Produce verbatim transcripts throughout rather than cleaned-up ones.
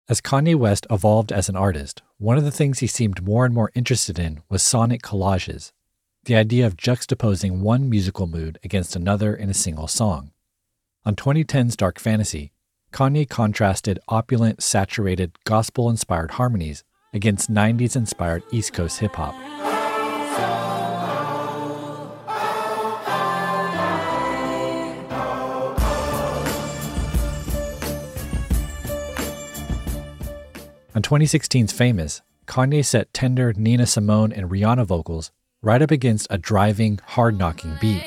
As Kanye West evolved as an artist, one of the things he seemed more and more interested in was sonic collages, the idea of juxtaposing one musical mood against another in a single song. On twenty ten's Dark Fantasy, Kanye contrasted opulent, saturated, gospel-inspired harmonies against nineties-inspired East Coast hip-hop. On twenty sixteen's Famous, Kanye set tender Nina Simone and Rihanna vocals right up against a driving, hard-knocking beat.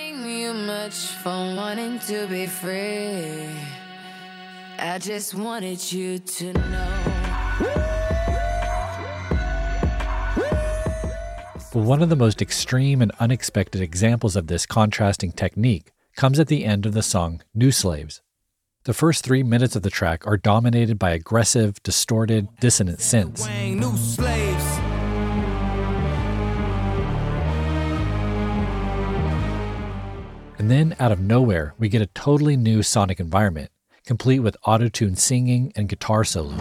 I just wanted you to know. But one of the most extreme and unexpected examples of this contrasting technique comes at the end of the song New Slaves. The first three minutes of the track are dominated by aggressive, distorted, dissonant synths. New slaves. And then, out of nowhere, we get a totally new sonic environment, complete with auto-tune singing and guitar solos.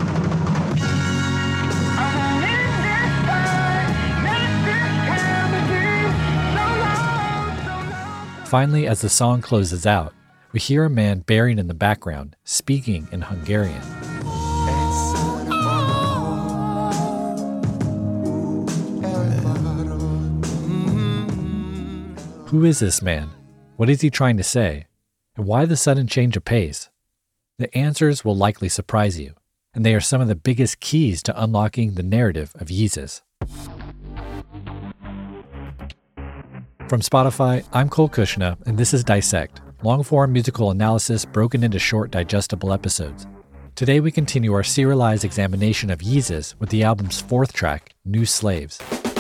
Finally, as the song closes out, we hear a man buried in the background, speaking in Hungarian. Who is this man? What is he trying to say? And why the sudden change of pace? The answers will likely surprise you, and they are some of the biggest keys to unlocking the narrative of Yeezus. From Spotify, I'm Cole Kushna, and this is Dissect, long-form musical analysis broken into short, digestible episodes. Today we continue our serialized examination of Yeezus with the album's fourth track, New Slaves.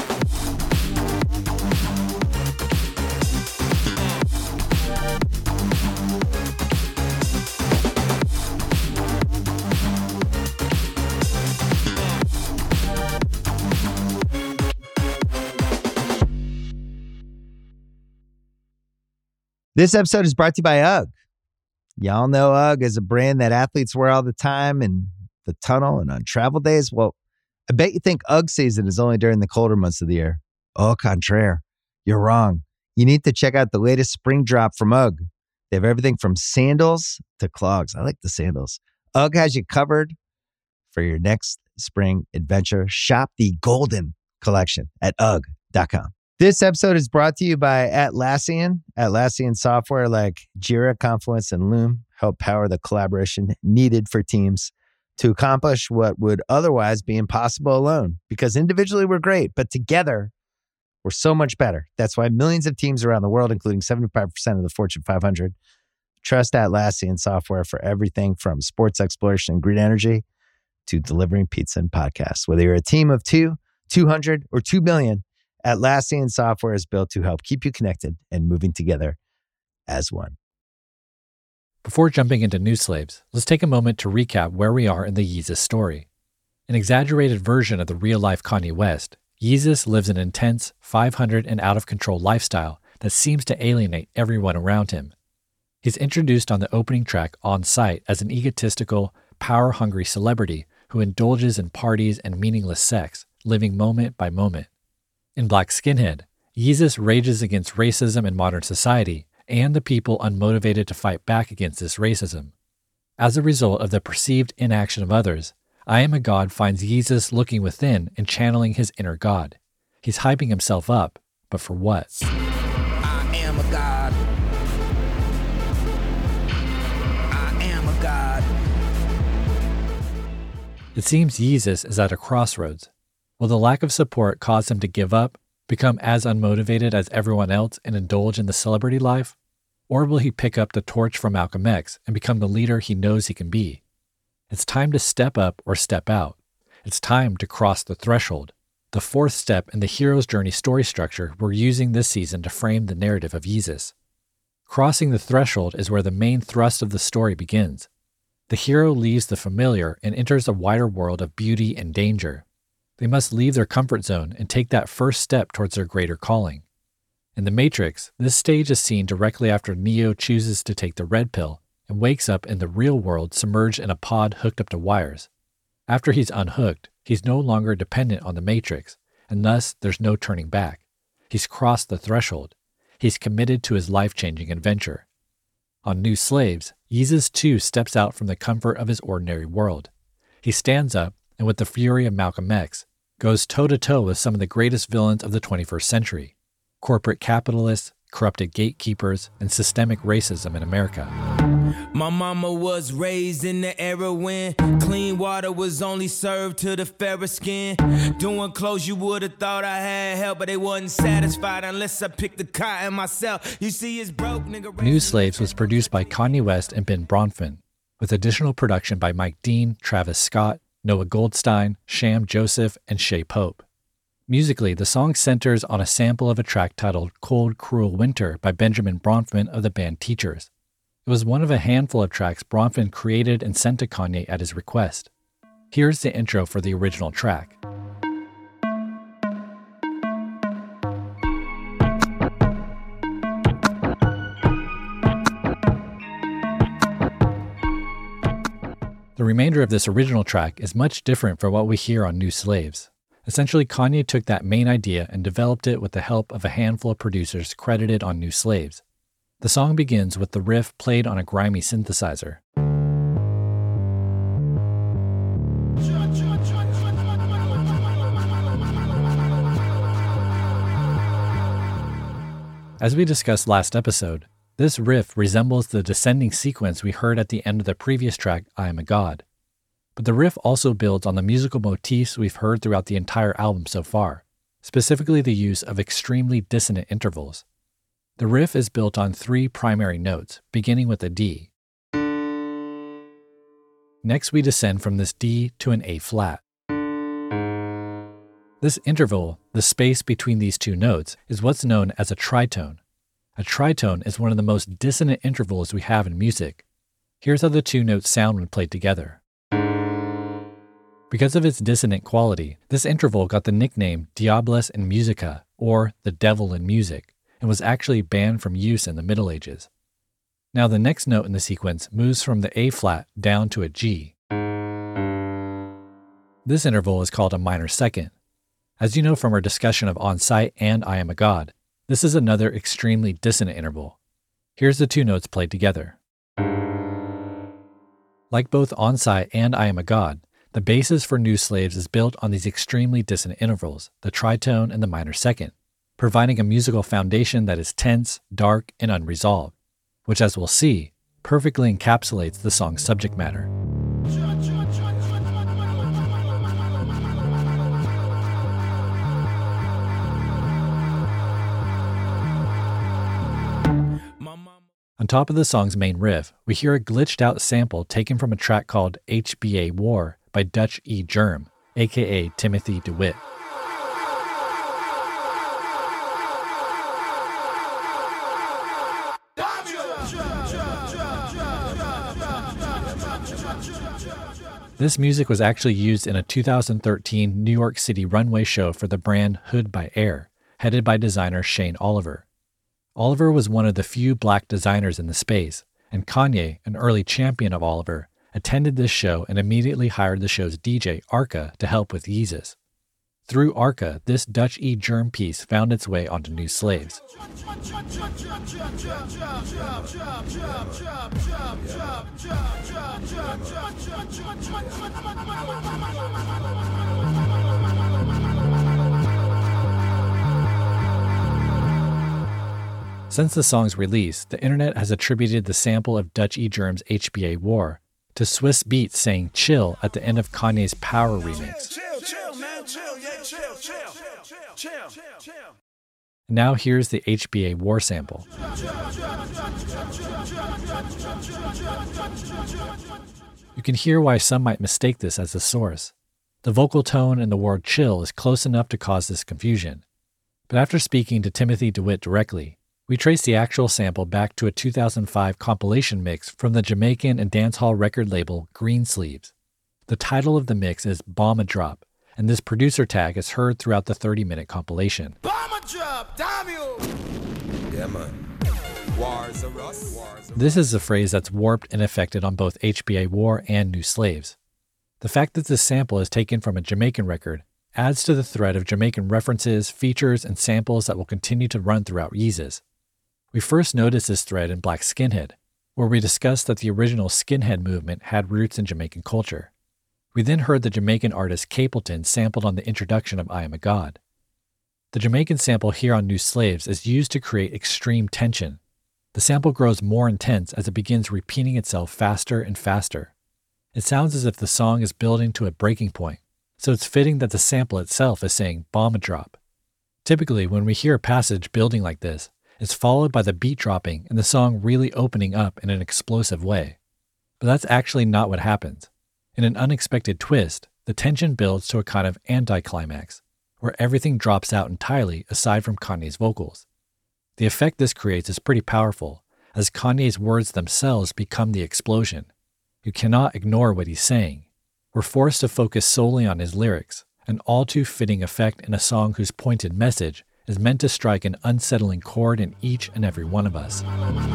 This episode is brought to you by UGG. Y'all know UGG is a brand that athletes wear all the time in the tunnel and on travel days. Well, I bet you think UGG season is only during the colder months of the year. Au contraire, you're wrong. You need to check out the latest spring drop from UGG. They have everything from sandals to clogs. I like the sandals. UGG has you covered for your next spring adventure. Shop the Golden Collection at U G G dot com. This episode is brought to you by Atlassian. Atlassian software like Jira, Confluence, and Loom help power the collaboration needed for teams to accomplish what would otherwise be impossible alone. Because individually we're great, but together we're so much better. That's why millions of teams around the world, including seventy-five percent of the Fortune five hundred, trust Atlassian software for everything from sports exploration and green energy to delivering pizza and podcasts. Whether you're a team of two, two hundred, or two billion, Atlassian software is built to help keep you connected and moving together as one. Before jumping into New Slaves, let's take a moment to recap where we are in the Yeezus story. An exaggerated version of the real-life Kanye West, Yeezus lives an intense, five hundred and out-of-control lifestyle that seems to alienate everyone around him. He's introduced on the opening track On Sight as an egotistical, power-hungry celebrity who indulges in parties and meaningless sex, living moment by moment. In Black Skinhead, Yeezus rages against racism in modern society and the people unmotivated to fight back against this racism. As a result of the perceived inaction of others, I Am a God finds Yeezus looking within and channeling his inner God. He's hyping himself up, but for what? I am a God. I am a God. It seems Yeezus is at a crossroads. Will the lack of support cause him to give up, become as unmotivated as everyone else and indulge in the celebrity life? Or will he pick up the torch from Malcolm X and become the leader he knows he can be? It's time to step up or step out. It's time to cross the threshold, the fourth step in the hero's journey story structure we're using this season to frame the narrative of Yeezus. Crossing the threshold is where the main thrust of the story begins. The hero leaves the familiar and enters a wider world of beauty and danger. They must leave their comfort zone and take that first step towards their greater calling. In The Matrix, this stage is seen directly after Neo chooses to take the red pill and wakes up in the real world submerged in a pod hooked up to wires. After he's unhooked, he's no longer dependent on the Matrix, and thus there's no turning back. He's crossed the threshold. He's committed to his life-changing adventure. On New Slaves, Yeezus too steps out from the comfort of his ordinary world. He stands up, and with the fury of Malcolm X, goes toe-to-toe with some of the greatest villains of the twenty-first century: corporate capitalists, corrupted gatekeepers, and systemic racism in America. My mama was raised in the era when clean water was only served to the fairer skin. Doing clothes you would have thought I had help, but they wasn't satisfied unless I picked the cotton myself. You see, it's broke, nigga. New Slaves was produced by Kanye West and Ben Bronfman, with additional production by Mike Dean, Travis Scott, Noah Goldstein, Sham Joseph, and Shay Pope. Musically, the song centers on a sample of a track titled Cold, Cruel Winter by Benjamin Bronfman of the band Teachers. It was one of a handful of tracks Bronfman created and sent to Kanye at his request. Here's the intro for the original track. The remainder of this original track is much different from what we hear on New Slaves. Essentially, Kanye took that main idea and developed it with the help of a handful of producers credited on New Slaves. The song begins with the riff played on a grimy synthesizer. As we discussed last episode, this riff resembles the descending sequence we heard at the end of the previous track, I Am a God. But the riff also builds on the musical motifs we've heard throughout the entire album so far, specifically the use of extremely dissonant intervals. The riff is built on three primary notes, beginning with a D. Next, we descend from this D to an A flat. This interval, the space between these two notes, is what's known as a tritone. A tritone is one of the most dissonant intervals we have in music. Here's how the two notes sound when played together. Because of its dissonant quality, this interval got the nickname Diabolus in Musica, or the devil in music, and was actually banned from use in the Middle Ages. Now the next note in the sequence moves from the A flat down to a G. This interval is called a minor second. As you know from our discussion of On Sight and I Am a God, this is another extremely dissonant interval. Here's the two notes played together. Like both On Sight and I Am a God, the basis for New Slaves is built on these extremely dissonant intervals, the tritone and the minor second, providing a musical foundation that is tense, dark, and unresolved, which, as we'll see, perfectly encapsulates the song's subject matter. On top of the song's main riff, we hear a glitched out sample taken from a track called H B A War by Dutch E. Germ, aka Timothy DeWitt. This music was actually used in a two thousand thirteen New York City runway show for the brand Hood by Air, headed by designer Shane Oliver. Oliver was one of the few black designers in the space, and Kanye, an early champion of Oliver, attended this show and immediately hired the show's D J, Arca, to help with Yeezus. Through Arca, this Dutch E. Germ piece found its way onto New Slaves. Since the song's release, the internet has attributed the sample of Dutch E. Germ's H B A War to Swiss Beats saying chill at the end of Kanye's Power remix. Chill, chill, man, chill, yeah, chill, chill, chill, chill, chill. Now here's the H B A War sample. You can hear why some might mistake this as the source. The vocal tone and the word chill is close enough to cause this confusion. But after speaking to Timothy DeWitt directly, we trace the actual sample back to a two thousand five compilation mix from the Jamaican and dancehall record label Greensleeves. The title of the mix is Bomba Drop, and this producer tag is heard throughout the thirty-minute compilation. Bomba drop, damn you! Yeah, man. Wars are us. This is a phrase that's warped and affected on both H B A War and New Slaves. The fact that this sample is taken from a Jamaican record adds to the thread of Jamaican references, features, and samples that will continue to run throughout Yeezus. We first noticed this thread in Black Skinhead, where we discussed that the original skinhead movement had roots in Jamaican culture. We then heard the Jamaican artist Capleton sampled on the introduction of I Am a God. The Jamaican sample here on New Slaves is used to create extreme tension. The sample grows more intense as it begins repeating itself faster and faster. It sounds as if the song is building to a breaking point, so it's fitting that the sample itself is saying bomb a drop. Typically, when we hear a passage building like this, it's followed by the beat dropping and the song really opening up in an explosive way. But that's actually not what happens. In an unexpected twist, the tension builds to a kind of anticlimax, where everything drops out entirely aside from Kanye's vocals. The effect this creates is pretty powerful, as Kanye's words themselves become the explosion. You cannot ignore what he's saying. We're forced to focus solely on his lyrics, an all too fitting effect in a song whose pointed message is meant to strike an unsettling chord in each and every one of us.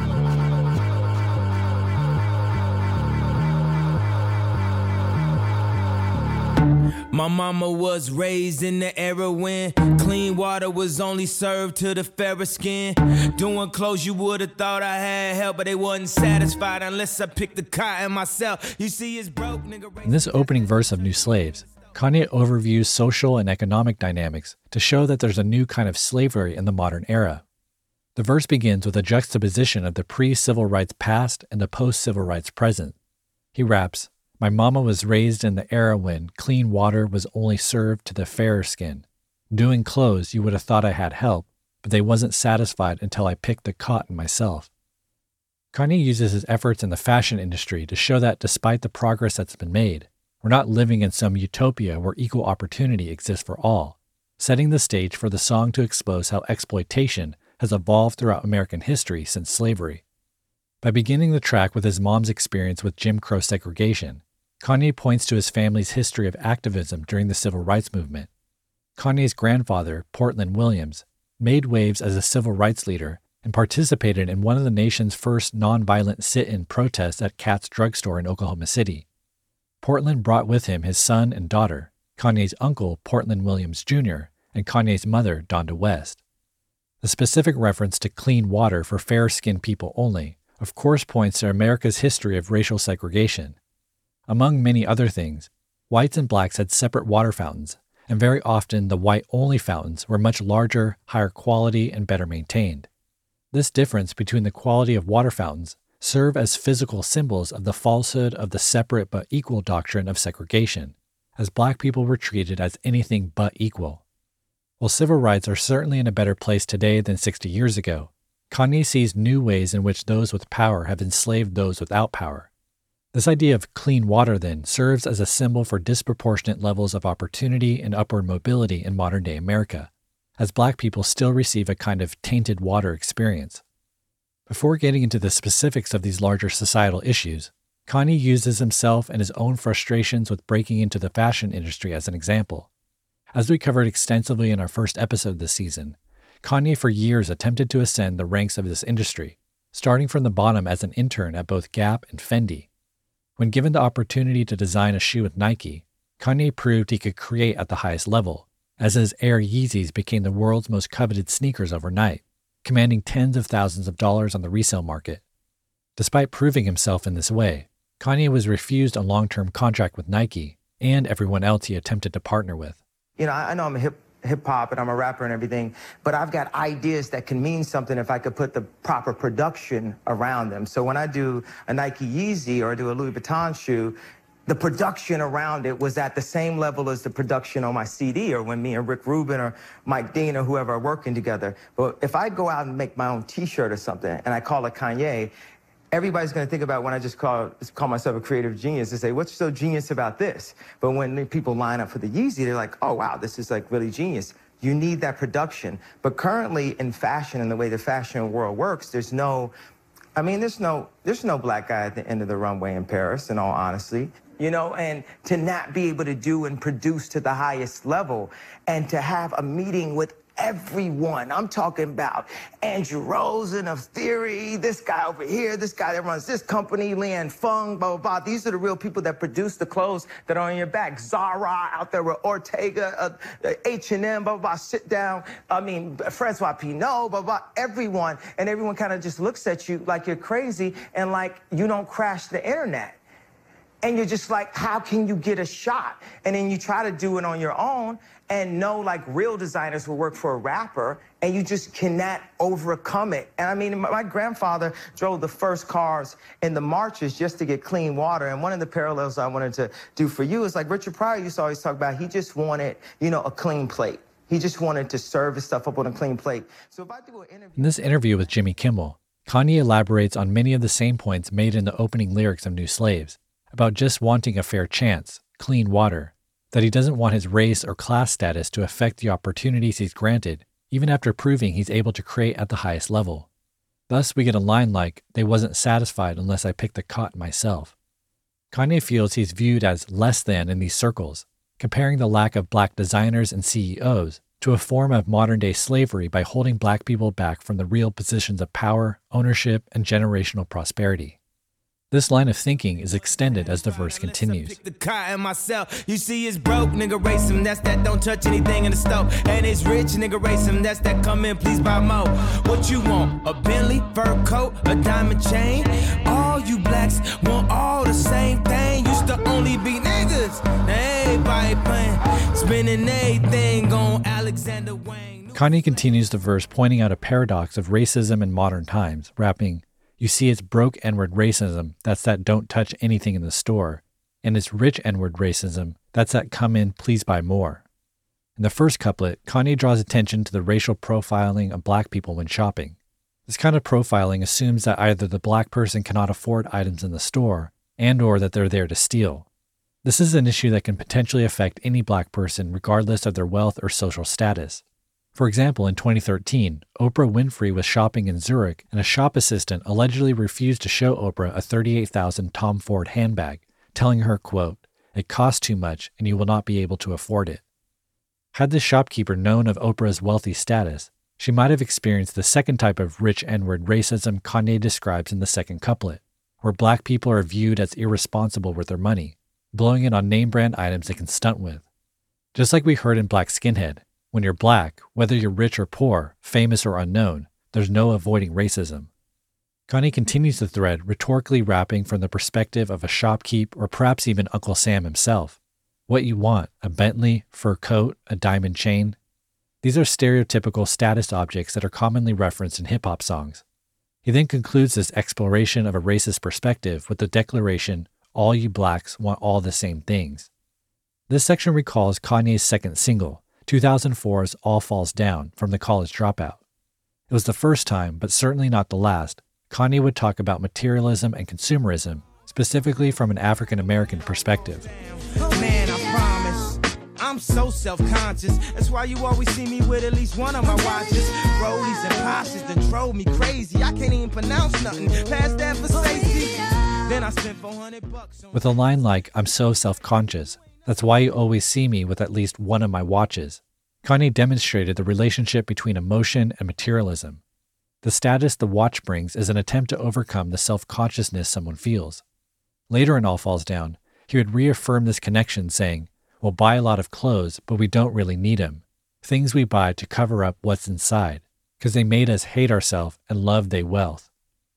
My mama was raised in the era when clean water was only served to the fairer skin. Doing clothes you would've thought I had help, but they wasn't satisfied unless I picked the cotton myself. You see, it's broke, nigga. In this opening verse of New Slaves, Kanye overviews social and economic dynamics to show that there's a new kind of slavery in the modern era. The verse begins with a juxtaposition of the pre-civil rights past and the post-civil rights present. He raps, "My mama was raised in the era when clean water was only served to the fairer skin. Doing clothes, you would have thought I had help, but they wasn't satisfied until I picked the cotton myself." Kanye uses his efforts in the fashion industry to show that despite the progress that's been made, we're not living in some utopia where equal opportunity exists for all, setting the stage for the song to expose how exploitation has evolved throughout American history since slavery. By beginning the track with his mom's experience with Jim Crow segregation, Kanye points to his family's history of activism during the civil rights movement. Kanye's grandfather, Portland Williams, made waves as a civil rights leader and participated in one of the nation's first nonviolent sit-in protests at Katz Drugstore in Oklahoma City. Portland brought with him his son and daughter, Kanye's uncle, Portland Williams Junior, and Kanye's mother, Donda West. The specific reference to clean water for fair-skinned people only, of course, points to America's history of racial segregation. Among many other things, whites and blacks had separate water fountains, and very often the white-only fountains were much larger, higher quality, and better maintained. This difference between the quality of water fountains serve as physical symbols of the falsehood of the separate but equal doctrine of segregation, as black people were treated as anything but equal. While civil rights are certainly in a better place today than sixty years ago, Kanye sees new ways in which those with power have enslaved those without power. This idea of clean water, then, serves as a symbol for disproportionate levels of opportunity and upward mobility in modern-day America, as black people still receive a kind of tainted water experience. Before getting into the specifics of these larger societal issues, Kanye uses himself and his own frustrations with breaking into the fashion industry as an example. As we covered extensively in our first episode this season, Kanye for years attempted to ascend the ranks of this industry, starting from the bottom as an intern at both Gap and Fendi. When given the opportunity to design a shoe with Nike, Kanye proved he could create at the highest level, as his Air Yeezys became the world's most coveted sneakers overnight, commanding tens of thousands of dollars on the resale market. Despite proving himself in this way, Kanye was refused a long-term contract with Nike and everyone else he attempted to partner with. You know, I know I'm a hip hip hop and I'm a rapper and everything, but I've got ideas that can mean something if I could put the proper production around them. So when I do a Nike Yeezy or I do a Louis Vuitton shoe, the production around it was at the same level as the production on my C D or when me and Rick Rubin or Mike Dean or whoever are working together. But if I go out and make my own t-shirt or something and I call it Kanye, everybody's going to think about when I just call call myself a creative genius and say, what's so genius about this? But when people line up for the Yeezy, they're like, oh, wow, this is like really genius. You need that production. But currently in fashion and the way the fashion world works, there's no, I mean, there's no, there's no black guy at the end of the runway in Paris, in all honesty. You know, and to not be able to do and produce to the highest level and to have a meeting with everyone. I'm talking about Andrew Rosen of Theory, this guy over here, this guy that runs this company, Lian Feng, blah, blah, blah. These are the real people that produce the clothes that are on your back. Zara out there with Ortega, uh, H and M, blah, blah, blah, sit down. I mean, Francois Pinault, blah, blah, everyone. And everyone kind of just looks at you like you're crazy and like you don't crash the internet. And you're just like, how can you get a shot? And then you try to do it on your own and know like real designers will work for a rapper and you just cannot overcome it. And I mean, my grandfather drove the first cars in the marches just to get clean water. And one of the parallels I wanted to do for you is like Richard Pryor used to always talk about, he just wanted, you know, a clean plate. He just wanted to serve his stuff up on a clean plate. So if I do an interview... In this interview with Jimmy Kimmel, Kanye elaborates on many of the same points made in the opening lyrics of New Slaves, about just wanting a fair chance, clean water, that he doesn't want his race or class status to affect the opportunities he's granted, even after proving he's able to create at the highest level. Thus, we get a line like, "They wasn't satisfied unless I picked the cotton myself." Kanye feels he's viewed as less than in these circles, comparing the lack of black designers and C E Os to a form of modern-day slavery by holding black people back from the real positions of power, ownership, and generational prosperity. This line of thinking is extended as the verse continues. Pick the cotton myself. You see it's broke, nigga race him. That's that don't touch anything in the stove. And it's rich, nigga race him. That's that come in, please buy more. What you want? A Bentley, fur coat, a diamond chain? All you blacks want all the same thing. Used to only be niggas. Everybody playing, spending everything on Alexander Wang. Kanye continues the verse pointing out a paradox of racism in modern times, rapping, "You see it's broke N-word racism, that's that don't touch anything in the store, and it's rich N-word racism, that's that come in, please buy more." In the first couplet, Kanye draws attention to the racial profiling of black people when shopping. This kind of profiling assumes that either the black person cannot afford items in the store, and or that they're there to steal. This is an issue that can potentially affect any black person regardless of their wealth or social status. For example, in twenty thirteen, Oprah Winfrey was shopping in Zurich and a shop assistant allegedly refused to show Oprah a thirty-eight thousand dollars Tom Ford handbag, telling her, quote, "It costs too much and you will not be able to afford it." Had the shopkeeper known of Oprah's wealthy status, she might have experienced the second type of rich N-word racism Kanye describes in the second couplet, where black people are viewed as irresponsible with their money, blowing it on name-brand items they can stunt with. Just like we heard in Black Skinhead, when you're black, whether you're rich or poor, famous or unknown, there's no avoiding racism. Kanye continues the thread, rhetorically rapping from the perspective of a shopkeep or perhaps even Uncle Sam himself. What you want, a Bentley, fur coat, a diamond chain? These are stereotypical status objects that are commonly referenced in hip-hop songs. He then concludes this exploration of a racist perspective with the declaration, "All you blacks want all the same things." This section recalls Kanye's second single, two thousand four's All Falls Down from The College Dropout. It was the first time, but certainly not the last, Kanye would talk about materialism and consumerism, specifically from an African-American perspective. Man, I promise, I'm so self-conscious. That's why you always see me with at least one of my watches. Rollies and posses done drove me crazy. I can't even pronounce nothing past that for safety. Then I spent four hundred bucks on... With a line like, "I'm so self-conscious, that's why you always see me with at least one of my watches," Kanye demonstrated the relationship between emotion and materialism. The status the watch brings is an attempt to overcome the self-consciousness someone feels. Later in All Falls Down, he would reaffirm this connection saying, "We'll buy a lot of clothes, but we don't really need them. Things we buy to cover up what's inside, because they made us hate ourselves and love they wealth."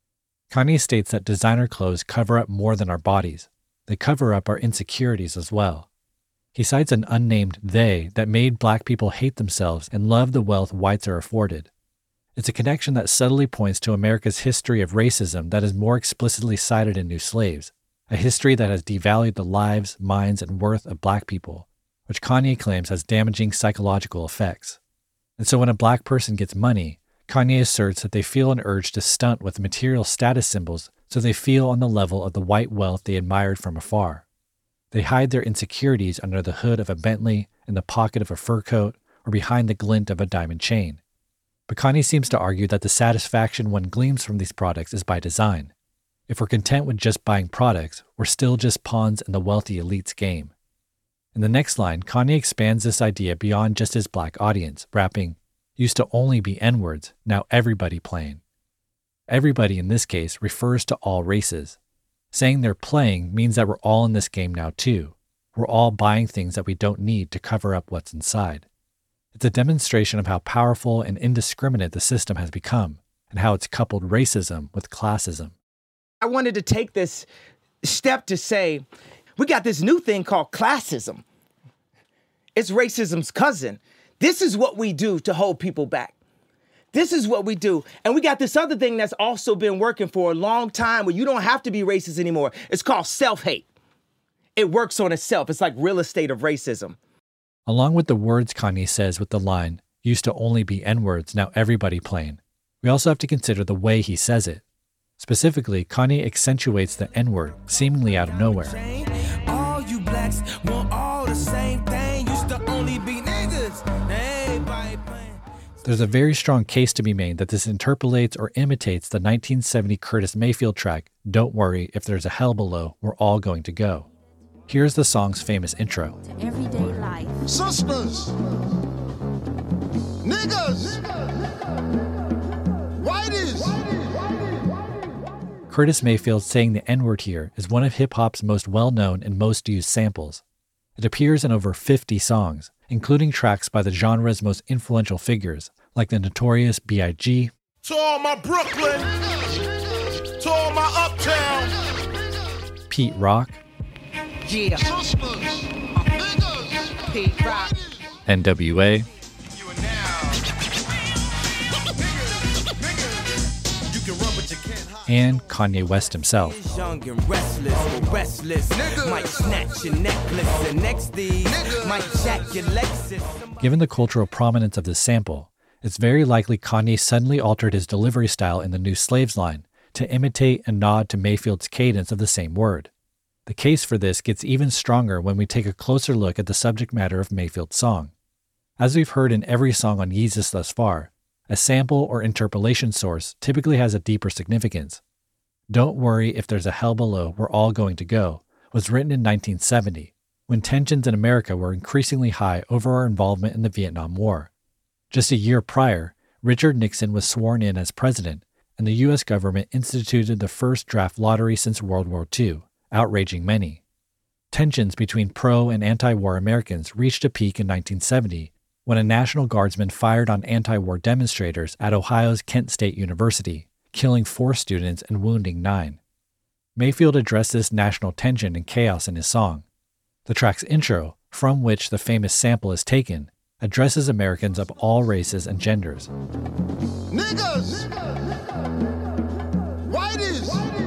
Kanye states that designer clothes cover up more than our bodies. They cover up our insecurities as well. He cites an unnamed they that made black people hate themselves and love the wealth whites are afforded. It's a connection that subtly points to America's history of racism that is more explicitly cited in New Slaves, a history that has devalued the lives, minds, and worth of black people, which Kanye claims has damaging psychological effects. And so when a black person gets money, Kanye asserts that they feel an urge to stunt with material status symbols so they feel on the level of the white wealth they admired from afar. They hide their insecurities under the hood of a Bentley, in the pocket of a fur coat, or behind the glint of a diamond chain. But Kanye seems to argue that the satisfaction one gleans from these products is by design. If we're content with just buying products, we're still just pawns in the wealthy elite's game. In the next line, Kanye expands this idea beyond just his black audience, rapping, used to only be N-words, now everybody playing. Everybody in this case refers to all races. Saying they're playing means that we're all in this game now too. We're all buying things that we don't need to cover up what's inside. It's a demonstration of how powerful and indiscriminate the system has become, and how it's coupled racism with classism. I wanted to take this step to say, we got this new thing called classism. It's racism's cousin. This is what we do to hold people back. This is what we do. And we got this other thing that's also been working for a long time where you don't have to be racist anymore. It's called self-hate. It works on itself. It's like real estate of racism. Along with the words Kanye says with the line, used to only be N-words, now everybody playing, we also have to consider the way he says it. Specifically, Kanye accentuates the N-word seemingly out of nowhere. All you blacks want all the same thing. Used to only be niggas. Everybody playing. There's a very strong case to be made that this interpolates or imitates the nineteen seventy Curtis Mayfield track, Don't Worry, If There's a Hell Below, We're All Going to Go. Here's the song's famous intro. Everyday life. Sisters, niggas, whiteys. Curtis Mayfield saying the N-word here is one of hip-hop's most well-known and most used samples. It appears in over fifty songs, including tracks by the genre's most influential figures, like the notorious B I G To all my Brooklyn, to all my Uptown. Pete Rock, Yeah. Sisters, niggas, Pete Rock. N W A, you are now. Niggas, niggas, you can run but you can't hide. and Kanye West himself. Young and restless, but restless. Nigga. Might snatch your necklace and next these Nigga. might jack your Lexus. Given the cultural prominence of this sample, it's very likely Kanye suddenly altered his delivery style in the New Slaves line to imitate and nod to Mayfield's cadence of the same word. The case for this gets even stronger when we take a closer look at the subject matter of Mayfield's song. As we've heard in every song on Yeezus thus far, a sample or interpolation source typically has a deeper significance. Don't Worry If There's a Hell Below, We're All Going to Go was written in nineteen seventy, when tensions in America were increasingly high over our involvement in the Vietnam War. Just a year prior, Richard Nixon was sworn in as president, and the U S government instituted the first draft lottery since World War Two, outraging many. Tensions between pro- and anti-war Americans reached a peak in nineteen seventy when a National Guardsman fired on anti-war demonstrators at Ohio's Kent State University, killing four students and wounding nine. Mayfield addressed this national tension and chaos in his song. The track's intro, from which the famous sample is taken, addresses Americans of all races and genders. Niggas, whiteys,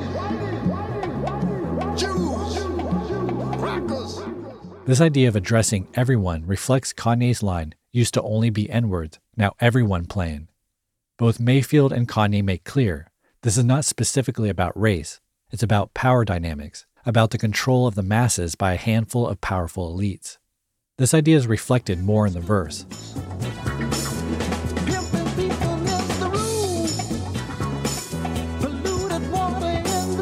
Jews, crackers. This idea of addressing everyone reflects Kanye's line, used to only be N-words, now everyone playing. Both Mayfield and Kanye make clear this is not specifically about race, it's about power dynamics, about the control of the masses by a handful of powerful elites. This idea is reflected more in the verse. Pimping people is the rule. Polluted water in the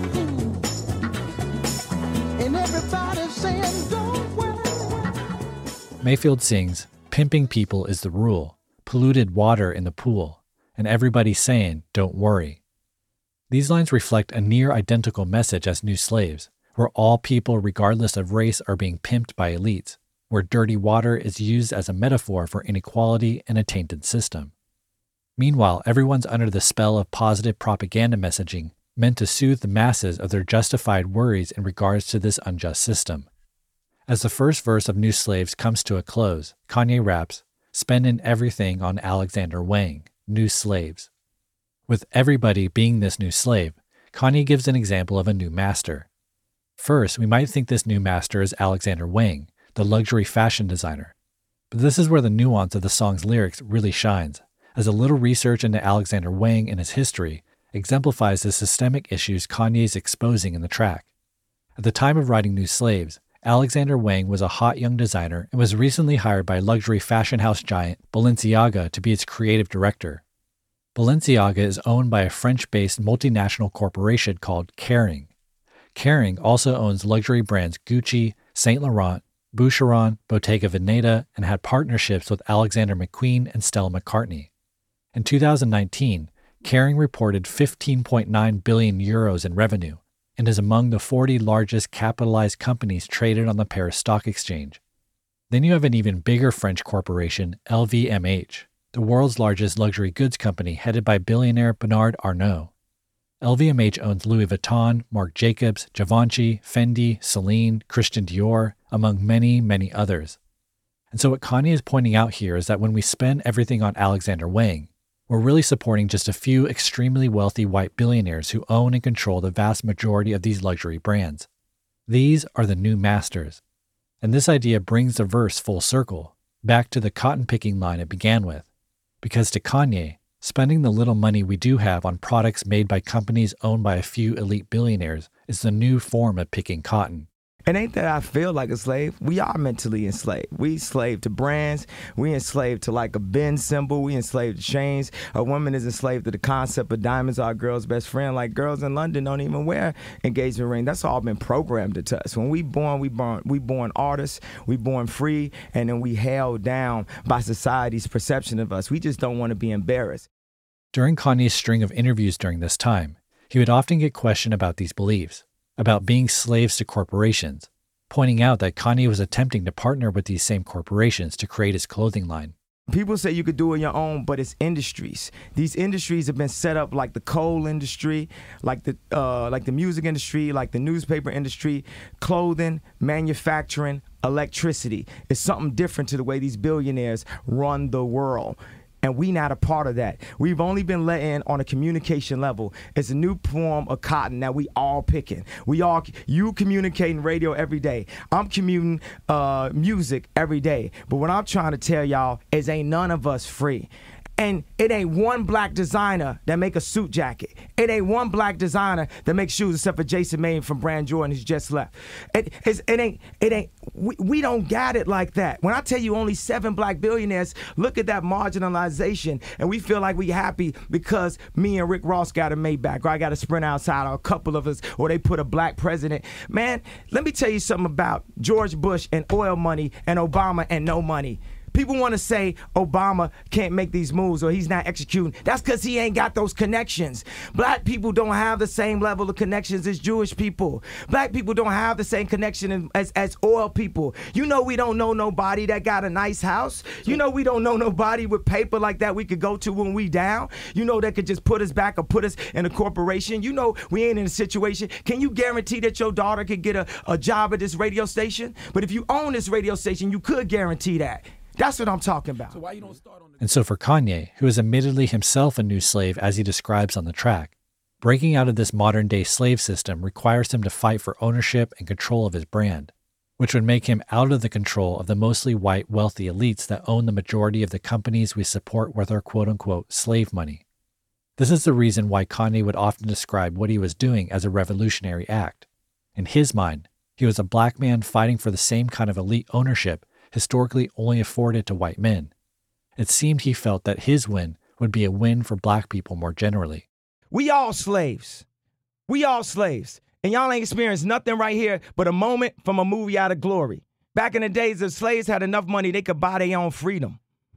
pool. And everybody's saying, don't worry. Mayfield sings, "Pimping people is the rule, polluted water in the pool, and everybody's saying, don't worry." These lines reflect a near identical message as New Slaves, where all people regardless of race are being pimped by elites, where dirty water is used as a metaphor for inequality and a tainted system. Meanwhile, everyone's under the spell of positive propaganda messaging meant to soothe the masses of their justified worries in regards to this unjust system. As the first verse of New Slaves comes to a close, Kanye raps, "Spending everything on Alexander Wang, New Slaves." With everybody being this new slave, Kanye gives an example of a new master. First, we might think this new master is Alexander Wang, the luxury fashion designer. But this is where the nuance of the song's lyrics really shines, as a little research into Alexander Wang and his history exemplifies the systemic issues Kanye is exposing in the track. At the time of writing New Slaves, Alexander Wang was a hot young designer and was recently hired by luxury fashion house giant Balenciaga to be its creative director. Balenciaga is owned by a French-based multinational corporation called Kering. Kering also owns luxury brands Gucci, Saint Laurent, Boucheron, Bottega Veneta, and had partnerships with Alexander McQueen and Stella McCartney. In two thousand nineteen, Kering reported fifteen point nine billion euros in revenue and is among the forty largest capitalized companies traded on the Paris Stock Exchange. Then you have an even bigger French corporation, L V M H, the world's largest luxury goods company headed by billionaire Bernard Arnault. L V M H owns Louis Vuitton, Marc Jacobs, Givenchy, Fendi, Celine, Christian Dior, among many, many others. And so what Kanye is pointing out here is that when we spend everything on Alexander Wang, we're really supporting just a few extremely wealthy white billionaires who own and control the vast majority of these luxury brands. These are the new masters. And this idea brings the verse full circle, back to the cotton picking line it began with. Because to Kanye, spending the little money we do have on products made by companies owned by a few elite billionaires is the new form of picking cotton. It ain't that I feel like a slave. We are mentally enslaved. We enslaved to brands. We enslaved to like a bin symbol. We enslaved to chains. A woman is enslaved to the concept of diamonds are a girl's best friend. Like girls in London don't even wear engagement ring. That's all been programmed into us. When we born, we born, we born artists. We born free, and then we held down by society's perception of us. We just don't want to be embarrassed. During Kanye's string of interviews during this time, he would often get questioned about these beliefs, about being slaves to corporations, pointing out that Kanye was attempting to partner with these same corporations to create his clothing line. People say you could do it your own, but it's industries. These industries have been set up like the coal industry, like the uh, like the music industry, like the newspaper industry, clothing, manufacturing, electricity. It's something different to the way these billionaires run the world. And we not a part of that. We've only been let in on a communication level. It's a new form of cotton that we all picking. We all, you communicating radio every day. I'm commuting uh, music every day. But what I'm trying to tell y'all is ain't none of us free. And it ain't one black designer that make a suit jacket. It ain't one black designer that makes shoes except for Jason Maine from Brand Jordan who's just left. It, it's, it ain't, it ain't, we, we don't got it like that. When I tell you only seven black billionaires, look at that marginalization, and we feel like we happy because me and Rick Ross got a Maybach, or I got a Sprint outside, or a couple of us, or they put a black president. Man, let me tell you something about George Bush and oil money and Obama and no money. People want to say Obama can't make these moves or he's not executing. That's because he ain't got those connections. Black people don't have the same level of connections as Jewish people. Black people don't have the same connection as, as oil people. You know we don't know nobody that got a nice house. You know we don't know nobody with paper like that we could go to when we down. You know that could just put us back or put us in a corporation. You know we ain't in a situation. Can you guarantee that your daughter could get a, a job at this radio station? But if you own this radio station, you could guarantee that. That's what I'm talking about. So why you don't start on the- And so for Kanye, who is admittedly himself a new slave as he describes on the track, breaking out of this modern-day slave system requires him to fight for ownership and control of his brand, which would make him out of the control of the mostly white wealthy elites that own the majority of the companies we support with our quote-unquote slave money. This is the reason why Kanye would often describe what he was doing as a revolutionary act. In his mind, he was a black man fighting for the same kind of elite ownership historically only afforded to white men. It seemed he felt that his win would be a win for black people more generally. We all slaves. We all slaves. And y'all ain't experienced nothing right here but a moment from a movie out of glory. Back in the days, the slaves had enough money they could buy their own freedom.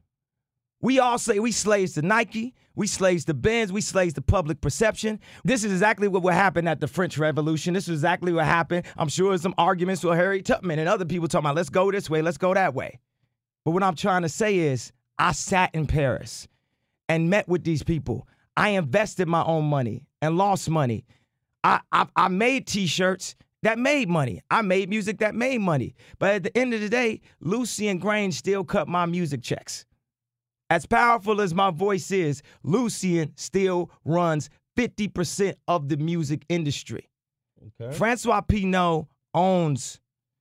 We all say we slaves to Nike, we slaves to Benz, we slaves to public perception. This is exactly what would happen at the French Revolution. This is exactly what happened. I'm sure there's some arguments with Harriet Tubman and other people talking about, let's go this way, let's go that way. But what I'm trying to say is, I sat in Paris and met with these people. I invested my own money and lost money. I, I, I made T-shirts that made money. I made music that made money. But at the end of the day, Lucian Grange still cut my music checks. As powerful as my voice is, Lucian still runs fifty percent of the music industry. Okay. Francois Pinault owns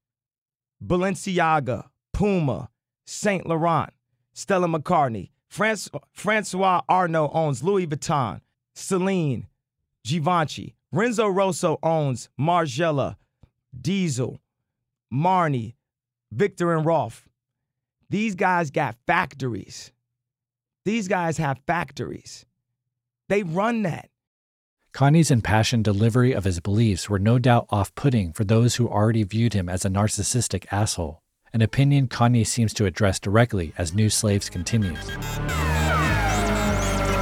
Balenciaga, Puma, Saint Laurent, Stella McCartney. Francois, Francois Arnault owns Louis Vuitton, Celine, Givenchy. Renzo Rosso owns Margiela, Diesel, Marni, Victor and Rolf. These guys got factories. These guys have factories. They run that. Kanye's impassioned delivery of his beliefs were no doubt off-putting for those who already viewed him as a narcissistic asshole, an opinion Kanye seems to address directly as New Slaves continues.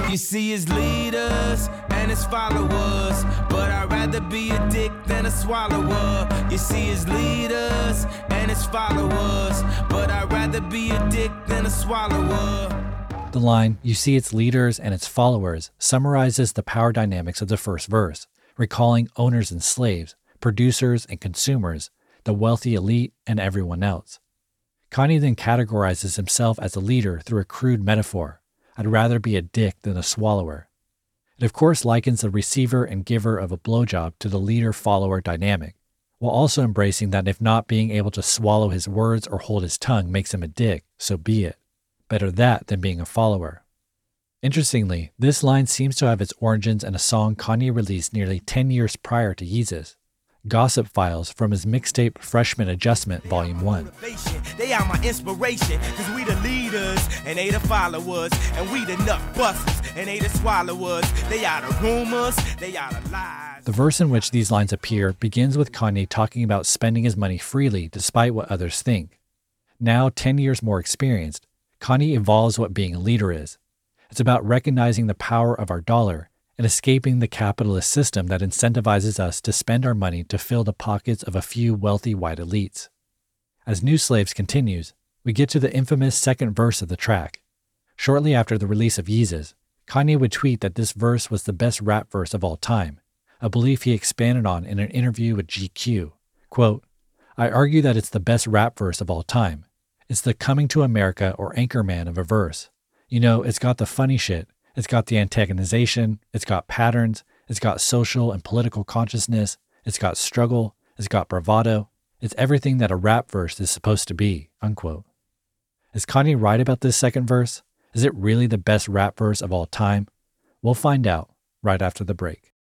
You see his leaders and his followers, but I'd rather be a dick than a swallower. You see his leaders and his followers, but I'd rather be a dick than a swallower. The line, "You see its leaders and its followers," summarizes the power dynamics of the first verse, recalling owners and slaves, producers and consumers, the wealthy elite, and everyone else. Kanye then categorizes himself as a leader through a crude metaphor. "I'd rather be a dick than a swallower." It of course likens the receiver and giver of a blowjob to the leader-follower dynamic, while also embracing that if not being able to swallow his words or hold his tongue makes him a dick, so be it. Better that than being a follower. Interestingly, this line seems to have its origins in a song Kanye released nearly ten years prior to Yeezus, Gossip Files, from his mixtape Freshman Adjustment Volume one. They are my inspiration, cause we the leaders and they the followers, and we the nut busters and they the swallowers. They are the rumors, they are the lies. The verse in which these lines appear begins with Kanye talking about spending his money freely despite what others think. Now, ten years more experienced, Kanye evolves what being a leader is. It's about recognizing the power of our dollar and escaping the capitalist system that incentivizes us to spend our money to fill the pockets of a few wealthy white elites. As New Slaves continues, we get to the infamous second verse of the track. Shortly after the release of Yeezus, Kanye would tweet that this verse was the best rap verse of all time, a belief he expanded on in an interview with G Q. Quote, "I argue that it's the best rap verse of all time. It's the Coming to America or Anchorman of a verse. You know, it's got the funny shit. It's got the antagonization, it's got patterns, it's got social and political consciousness, it's got struggle, it's got bravado, it's everything that a rap verse is supposed to be," unquote. Is Kanye right about this second verse? Is it really the best rap verse of all time? We'll find out right after the break.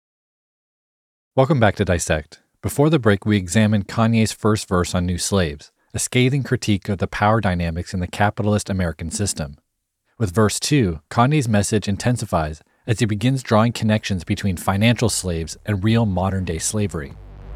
Welcome back to Dissect. Before the break, we examined Kanye's first verse on New Slaves, a scathing critique of the power dynamics in the capitalist American system. With verse two, Kanye's message intensifies as he begins drawing connections between financial slaves and real modern-day slavery.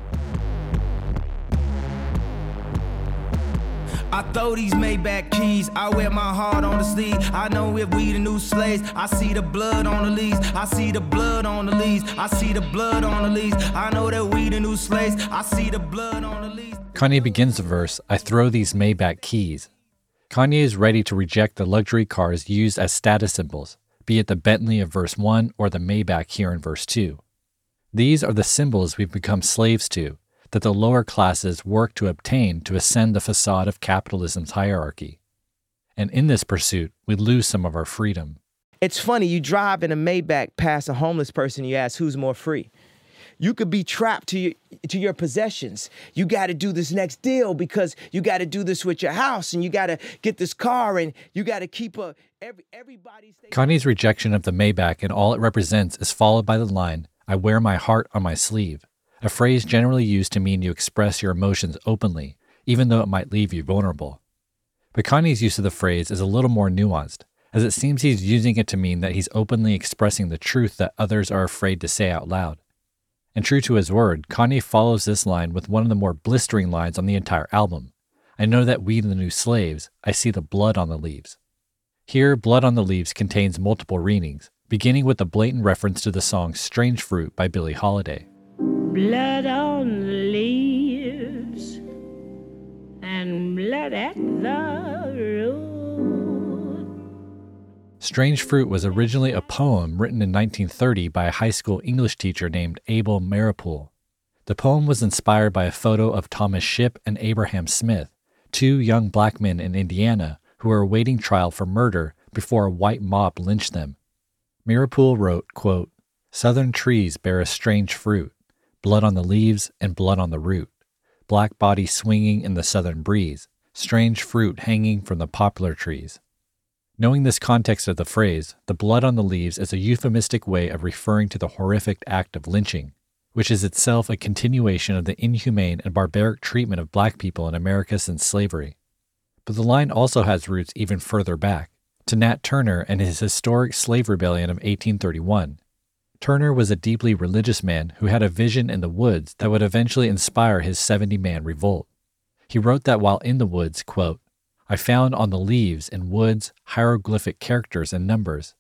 I throw these Maybach keys, I wear my heart on the sleeve. I know if we the new slaves, I see the blood on the leaves. I see the blood on the leaves. I see the blood on the leaves. I know that we the new slaves, I see the blood on the leaves. Kanye begins the verse, "I throw these Maybach keys." Kanye is ready to reject the luxury cars used as status symbols, be it the Bentley of verse one or the Maybach here in verse two. These are the symbols we've become slaves to, that the lower classes work to obtain to ascend the facade of capitalism's hierarchy. And in this pursuit, we lose some of our freedom. It's funny, you drive in a Maybach past a homeless person, you ask who's more free. You could be trapped to your, to your possessions. You got to do this next deal because you got to do this with your house and you got to get this car and you got to keep a every everybody's. Kanye's rejection of the Maybach and all it represents is followed by the line, "I wear my heart on my sleeve," a phrase generally used to mean you express your emotions openly, even though it might leave you vulnerable. But Kanye's use of the phrase is a little more nuanced, as it seems he's using it to mean that he's openly expressing the truth that others are afraid to say out loud. And true to his word, Kanye follows this line with one of the more blistering lines on the entire album. "I know that we the new slaves, I see the blood on the leaves." Here, "Blood on the Leaves" contains multiple readings, beginning with a blatant reference to the song Strange Fruit by Billie Holiday. Blood on the leaves and blood at the road. Strange Fruit was originally a poem written in nineteen thirty by a high school English teacher named Abel Meeropol. The poem was inspired by a photo of Thomas Shipp and Abraham Smith, two young black men in Indiana who were awaiting trial for murder before a white mob lynched them. Meeropol wrote, quote, "Southern trees bear a strange fruit, blood on the leaves and blood on the root, black body swinging in the southern breeze, strange fruit hanging from the poplar trees." Knowing this context of the phrase, the blood on the leaves is a euphemistic way of referring to the horrific act of lynching, which is itself a continuation of the inhumane and barbaric treatment of black people in America since slavery. But the line also has roots even further back, to Nat Turner and his historic slave rebellion of eighteen thirty-one. Turner was a deeply religious man who had a vision in the woods that would eventually inspire his seventy-man revolt. He wrote that while in the woods, quote, "I found on the leaves and woods hieroglyphic characters and numbers,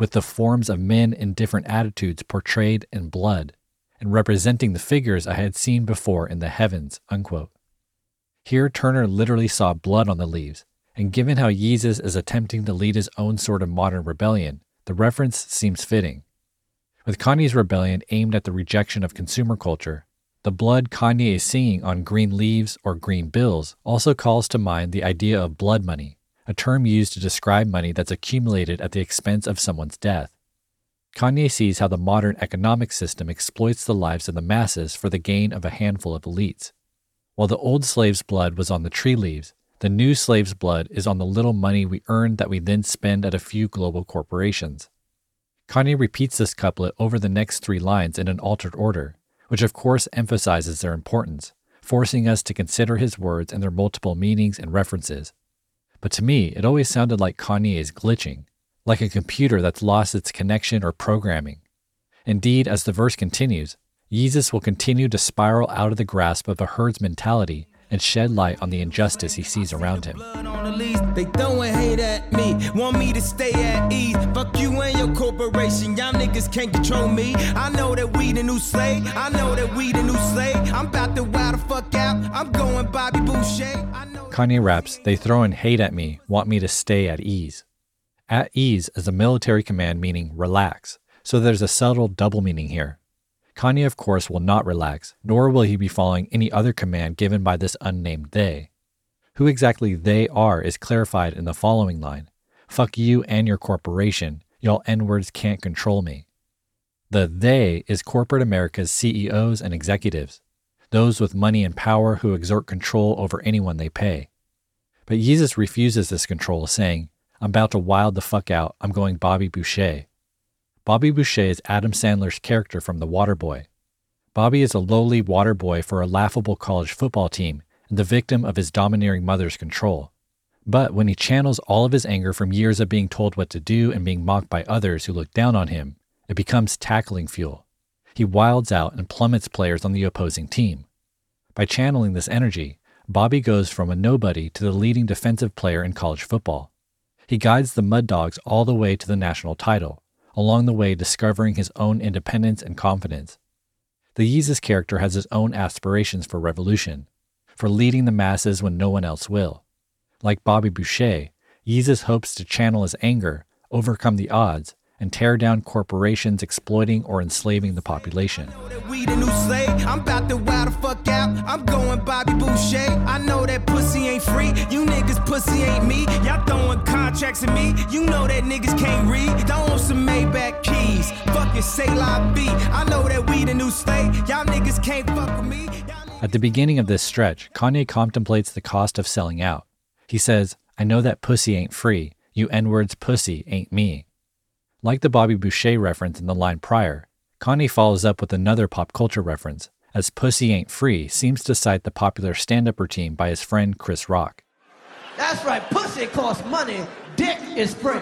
with the forms of men in different attitudes portrayed in blood, and representing the figures I had seen before in the heavens, unquote. Here, Turner literally saw blood on the leaves, and given how Yeezus is attempting to lead his own sort of modern rebellion, the reference seems fitting. With Kanye's rebellion aimed at the rejection of consumer culture, the blood Kanye is seeing on green leaves or green bills also calls to mind the idea of blood money, a term used to describe money that's accumulated at the expense of someone's death. Kanye sees how the modern economic system exploits the lives of the masses for the gain of a handful of elites. While the old slave's blood was on the tree leaves, the new slave's blood is on the little money we earn that we then spend at a few global corporations. Kanye repeats this couplet over the next three lines in an altered order, which of course emphasizes their importance, forcing us to consider his words and their multiple meanings and references. But to me, it always sounded like Kanye is glitching, like a computer that's lost its connection or programming. Indeed, as the verse continues, Yeezus will continue to spiral out of the grasp of a herd's mentality and shed light on the injustice he sees around him. They throwing hate at me, want me to stay at ease. Fuck you and your corporation, y'all niggas can't control me. I know that we the new slave, I know that we the new slave. I'm about to wild the fuck out, I'm going Bobby Boucher. Kanye raps, they throwing hate at me, want me to stay at ease. At ease is a military command meaning relax, so there's a subtle double meaning here. Kanye, of course, will not relax, nor will he be following any other command given by this unnamed they. Who exactly they are is clarified in the following line. Fuck you and your corporation, y'all N-words can't control me. The they is corporate America's C E Os and executives, those with money and power who exert control over anyone they pay. But Yeezus refuses this control, saying, I'm about to wild the fuck out, I'm going Bobby Boucher. Bobby Boucher is Adam Sandler's character from The Waterboy. Bobby is a lowly water boy for a laughable college football team and the victim of his domineering mother's control. But when he channels all of his anger from years of being told what to do and being mocked by others who look down on him, it becomes tackling fuel. He wilds out and plummets players on the opposing team. By channeling this energy, Bobby goes from a nobody to the leading defensive player in college football. He guides the Mud Dogs all the way to the national title, along the way discovering his own independence and confidence. The Yeezus character has his own aspirations for revolution, for leading the masses when no one else will. Like Bobby Boucher, Yeezus hopes to channel his anger, overcome the odds, and tear down corporations exploiting or enslaving the population. We the new slave, I'm about to wild the fuck out, I'm going Bobby Boucher. I know that pussy ain't free, you niggas pussy ain't me. Y'all throwing contracts at me, you know that niggas can't read. Don't want some Maybach keys, fuck it, say la vie. I know that we the new slave, y'all niggas can't fuck with me. At the beginning of this stretch, Kanye contemplates the cost of selling out. He says, I know that pussy ain't free, you N-words pussy ain't me. Like the Bobby Boucher reference in the line prior, Kanye follows up with another pop culture reference, as Pussy Ain't Free seems to cite the popular stand-up routine by his friend Chris Rock. That's right, pussy costs money, dick is free.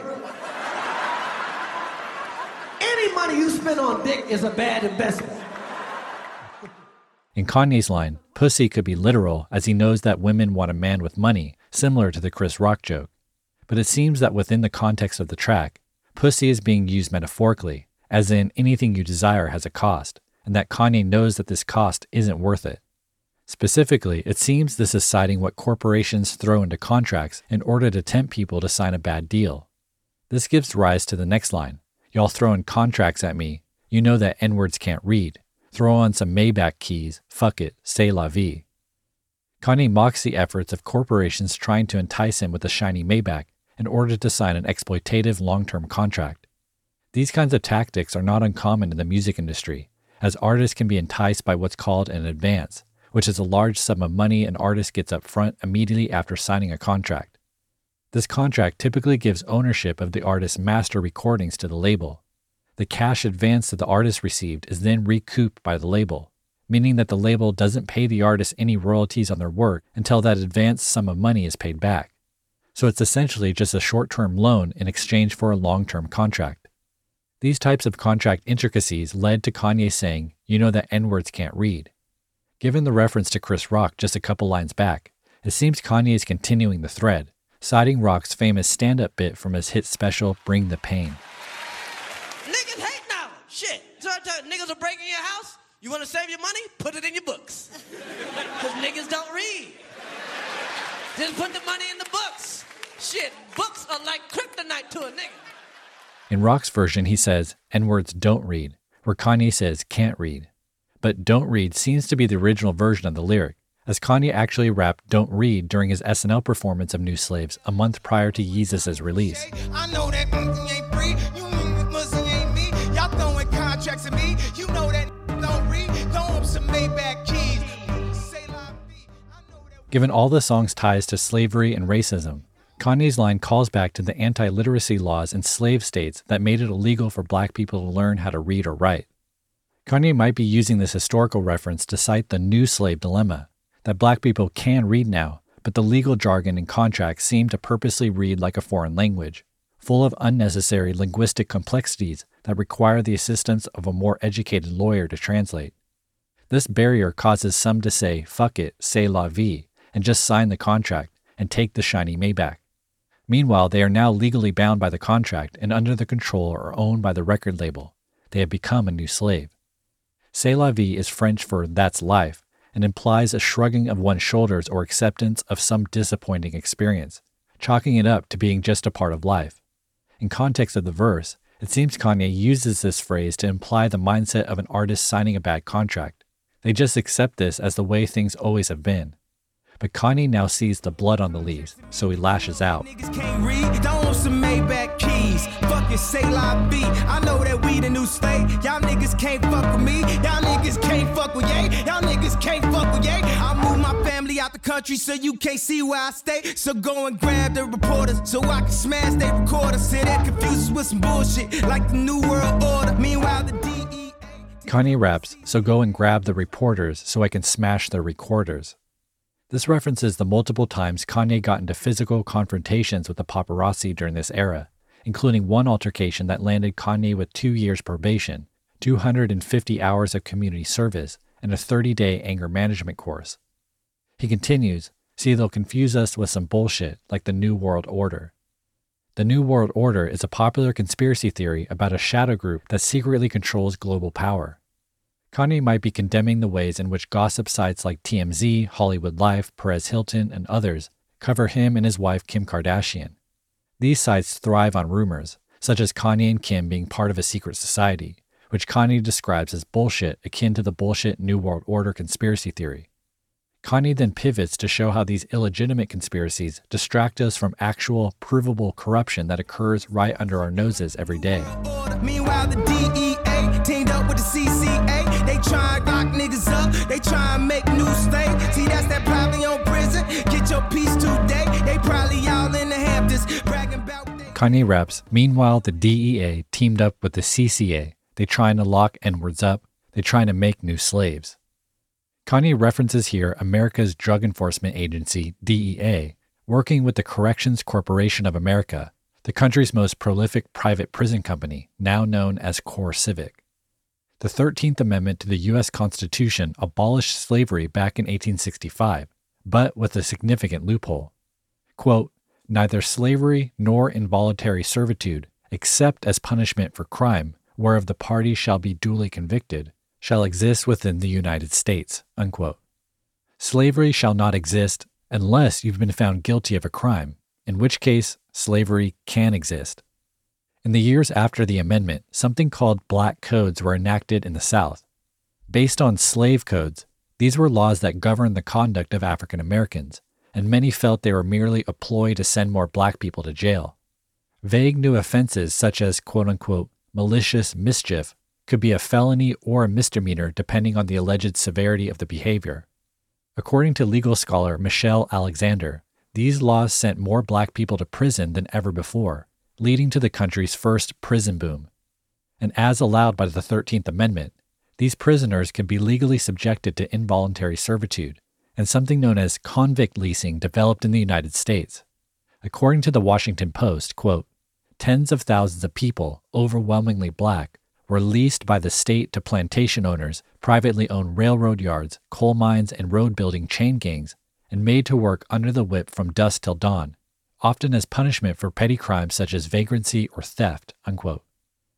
Any money you spend on dick is a bad investment. In Kanye's line, pussy could be literal, as he knows that women want a man with money, similar to the Chris Rock joke. But it seems that within the context of the track, pussy is being used metaphorically, as in anything you desire has a cost, and that Kanye knows that this cost isn't worth it. Specifically, it seems this is citing what corporations throw into contracts in order to tempt people to sign a bad deal. This gives rise to the next line. Y'all throwing contracts at me, you know that N-words can't read. Throw on some Maybach keys, fuck it, say la vie. Kanye mocks the efforts of corporations trying to entice him with a shiny Maybach in order to sign an exploitative long-term contract. These kinds of tactics are not uncommon in the music industry, as artists can be enticed by what's called an advance, which is a large sum of money an artist gets up front immediately after signing a contract. This contract typically gives ownership of the artist's master recordings to the label. The cash advance that the artist received is then recouped by the label, meaning that the label doesn't pay the artist any royalties on their work until that advance sum of money is paid back. So it's essentially just a short-term loan in exchange for a long-term contract. These types of contract intricacies led to Kanye saying, you know that N-words can't read. Given the reference to Chris Rock just a couple lines back, it seems Kanye is continuing the thread, citing Rock's famous stand-up bit from his hit special Bring the Pain. will break in your house. You want to save your money? Put it in your books. Because niggas don't read. Just put the money in the books. Shit, books are like kryptonite to a nigga. In Rock's version, he says, N-words don't read, where Kanye says can't read. But don't read seems to be the original version of the lyric, as Kanye actually rapped don't read during his S N L performance of New Slaves a month prior to Yeezus' release. I know that ain't free. You ain't me. Y'all throwing contracts at me. You know that don't read. Throw up some Maybach keys. Given all the song's ties to slavery and racism, Kanye's line calls back to the anti-literacy laws in slave states that made it illegal for black people to learn how to read or write. Kanye might be using this historical reference to cite the new slave dilemma, that black people can read now, but the legal jargon and contracts seem to purposely read like a foreign language, full of unnecessary linguistic complexities that require the assistance of a more educated lawyer to translate. This barrier causes some to say, fuck it, c'est la vie, and just sign the contract and take the shiny Maybach. Meanwhile, they are now legally bound by the contract and under the control or owned by the record label. They have become a new slave. C'est la vie is French for that's life and implies a shrugging of one's shoulders or acceptance of some disappointing experience, chalking it up to being just a part of life. In context of the verse, it seems Kanye uses this phrase to imply the mindset of an artist signing a bad contract. They just accept this as the way things always have been. But Kanye now sees the blood on the leaves, so he lashes out. Niggas can't read, don't want some Maybach keys. Fuck it, say la vie. I know that we the new slave. Y'all niggas can't fuck with me. Y'all niggas can't fuck with yay. Y'all niggas can't fuck with yay. I move my family out the country so you can't see where I stay. So go and grab the reporters so I can smash their recorders. Say they're confused with some bullshit like the New World Order. Meanwhile, the D E A... Kanye raps, so go and grab the reporters so I can smash their recorders. This references the multiple times Kanye got into physical confrontations with the paparazzi during this era, including one altercation that landed Kanye with two years probation, two hundred fifty hours of community service, and a thirty-day anger management course. He continues, see, they'll confuse us with some bullshit like the New World Order. The New World Order is a popular conspiracy theory about a shadow group that secretly controls global power. Kanye might be condemning the ways in which gossip sites like T M Z, Hollywood Life, Perez Hilton, and others cover him and his wife Kim Kardashian. These sites thrive on rumors, such as Kanye and Kim being part of a secret society, which Kanye describes as bullshit akin to the bullshit New World Order conspiracy theory. Kanye then pivots to show how these illegitimate conspiracies distract us from actual, provable corruption that occurs right under our noses every day. Meanwhile, the D E A teamed up with the C C A. They try and lock niggas up. They try and make new slaves. See, that's that probably on prison. Get your piece today. They probably all in the Hamptons bragging about. Kanye raps, meanwhile, the D E A teamed up with the C C A. They trying to lock N-words up. They trying to make new slaves. Kanye references here America's Drug Enforcement Agency, D E A, working with the Corrections Corporation of America, the country's most prolific private prison company, now known as CoreCivic. The thirteenth Amendment to the U S Constitution abolished slavery back in eighteen sixty-five, but with a significant loophole. Quote, neither slavery nor involuntary servitude, except as punishment for crime, whereof the party shall be duly convicted, shall exist within the United States, unquote. Slavery shall not exist unless you've been found guilty of a crime, in which case slavery can exist. In the years after the amendment, something called Black Codes were enacted in the South. Based on slave codes, these were laws that governed the conduct of African Americans, and many felt they were merely a ploy to send more black people to jail. Vague new offenses such as quote-unquote malicious mischief could be a felony or a misdemeanor depending on the alleged severity of the behavior. According to legal scholar Michelle Alexander, these laws sent more black people to prison than ever before, leading to the country's first prison boom. And as allowed by the thirteenth Amendment, these prisoners can be legally subjected to involuntary servitude, and something known as convict leasing developed in the United States. According to the Washington Post, quote, tens of thousands of people, overwhelmingly black, were leased by the state to plantation owners, privately owned railroad yards, coal mines, and road-building chain gangs, and made to work under the whip from dusk till dawn, often as punishment for petty crimes such as vagrancy or theft, unquote.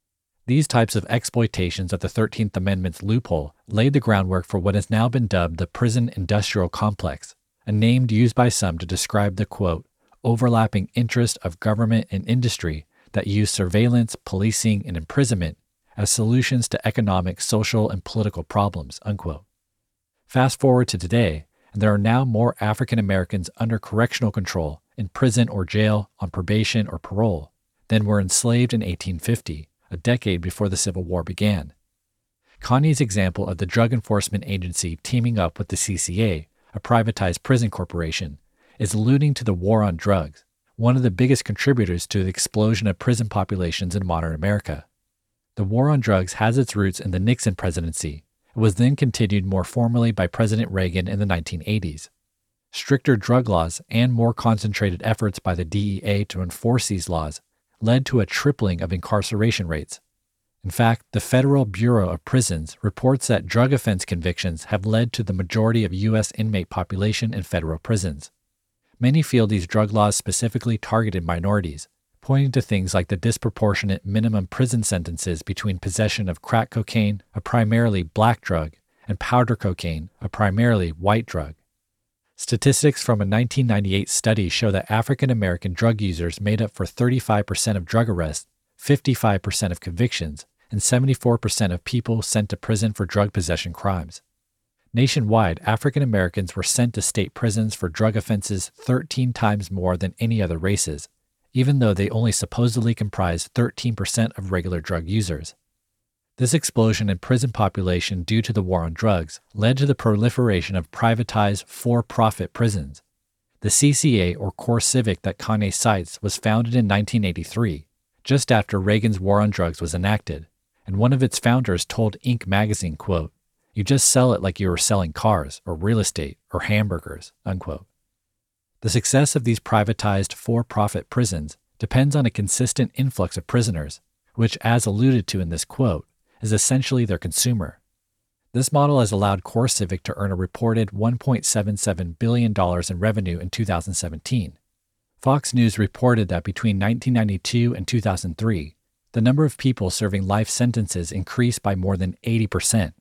These types of exploitations of the thirteenth Amendment's loophole laid the groundwork for what has now been dubbed the prison industrial complex, a name used by some to describe the, quote, overlapping interest of government and industry that use surveillance, policing, and imprisonment as solutions to economic, social, and political problems, unquote. Fast forward to today, and there are now more African Americans under correctional control, in prison or jail, on probation or parole, than were enslaved in eighteen fifty, a decade before the Civil War began. Connie's example of the Drug Enforcement Agency teaming up with the C C A, a privatized prison corporation, is alluding to the war on drugs, one of the biggest contributors to the explosion of prison populations in modern America. The war on drugs has its roots in the Nixon presidency. It was then continued more formally by President Reagan in the nineteen eighties. Stricter drug laws and more concentrated efforts by the D E A to enforce these laws led to a tripling of incarceration rates. In fact, the Federal Bureau of Prisons reports that drug offense convictions have led to the majority of U S inmate population in federal prisons. Many feel these drug laws specifically targeted minorities, pointing to things like the disproportionate minimum prison sentences between possession of crack cocaine, a primarily black drug, and powder cocaine, a primarily white drug. Statistics from a nineteen ninety-eight study show that African American drug users made up for thirty-five percent of drug arrests, fifty-five percent of convictions, and seventy-four percent of people sent to prison for drug possession crimes. Nationwide, African Americans were sent to state prisons for drug offenses thirteen times more than any other races, even though they only supposedly comprise thirteen percent of regular drug users. This explosion in prison population due to the war on drugs led to the proliferation of privatized, for-profit prisons. The C C A, or CoreCivic, that Kanye cites was founded in nineteen eighty-three, just after Reagan's war on drugs was enacted, and one of its founders told Inc magazine, quote, "You just sell it like you were selling cars, or real estate, or hamburgers," unquote. The success of these privatized, for-profit prisons depends on a consistent influx of prisoners, which, as alluded to in this quote, is essentially their consumer. This model has allowed CoreCivic to earn a reported one point seven seven billion dollars in revenue in two thousand seventeen. Fox News reported that between nineteen ninety-two and two thousand three, the number of people serving life sentences increased by more than eighty percent.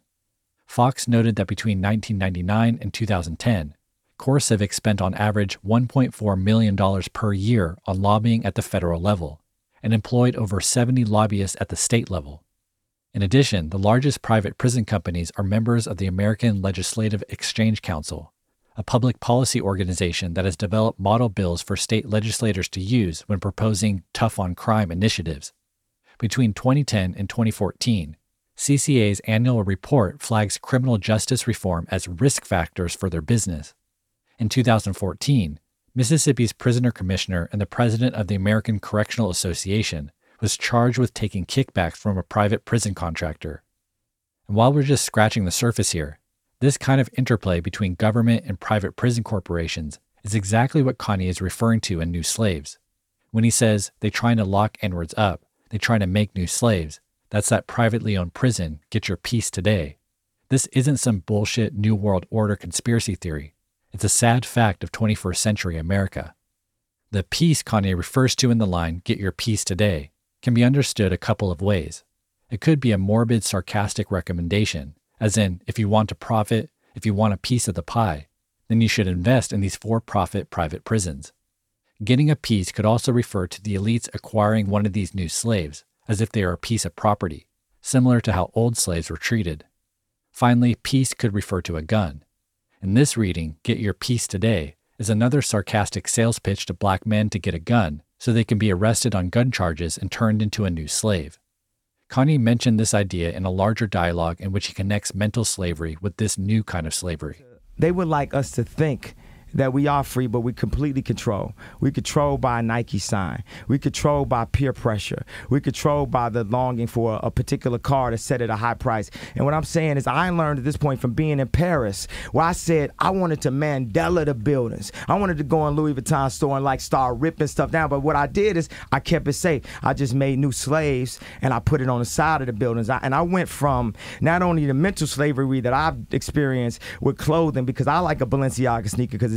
Fox noted that between nineteen ninety-nine and two thousand ten, CoreCivic spent on average one point four million dollars per year on lobbying at the federal level and employed over seventy lobbyists at the state level. In addition, the largest private prison companies are members of the American Legislative Exchange Council, a public policy organization that has developed model bills for state legislators to use when proposing tough-on-crime initiatives. Between twenty ten and twenty fourteen, C C A's annual report flags criminal justice reform as risk factors for their business. In two thousand fourteen, Mississippi's prisoner commissioner and the president of the American Correctional Association was charged with taking kickbacks from a private prison contractor. And while we're just scratching the surface here, this kind of interplay between government and private prison corporations is exactly what Kanye is referring to in New Slaves. When he says they trying to lock N-words up, they trying to make new slaves, that's that privately owned prison, get your peace today. This isn't some bullshit New World Order conspiracy theory. It's a sad fact of twenty-first century America. The peace Kanye refers to in the line, get your peace today, can be understood a couple of ways. It could be a morbid, sarcastic recommendation, as in, if you want to profit, if you want a piece of the pie, then you should invest in these for-profit private prisons. Getting a piece could also refer to the elites acquiring one of these new slaves, as if they are a piece of property, similar to how old slaves were treated. Finally, peace could refer to a gun. In this reading, get your peace today is another sarcastic sales pitch to black men to get a gun so they can be arrested on gun charges and turned into a new slave. Kanye mentioned this idea in a larger dialogue in which he connects mental slavery with this new kind of slavery. They would like us to think that we are free, but we completely control. We control by a Nike sign. We control by peer pressure. We control by the longing for a particular car to set at a high price. And what I'm saying is I learned at this point from being in Paris, where I said I wanted to Mandela the buildings. I wanted to go in Louis Vuitton store and like start ripping stuff down. But what I did is I kept it safe. I just made new slaves and I put it on the side of the buildings. I, and I went from not only the mental slavery that I've experienced with clothing, because I like a Balenciaga sneaker because it's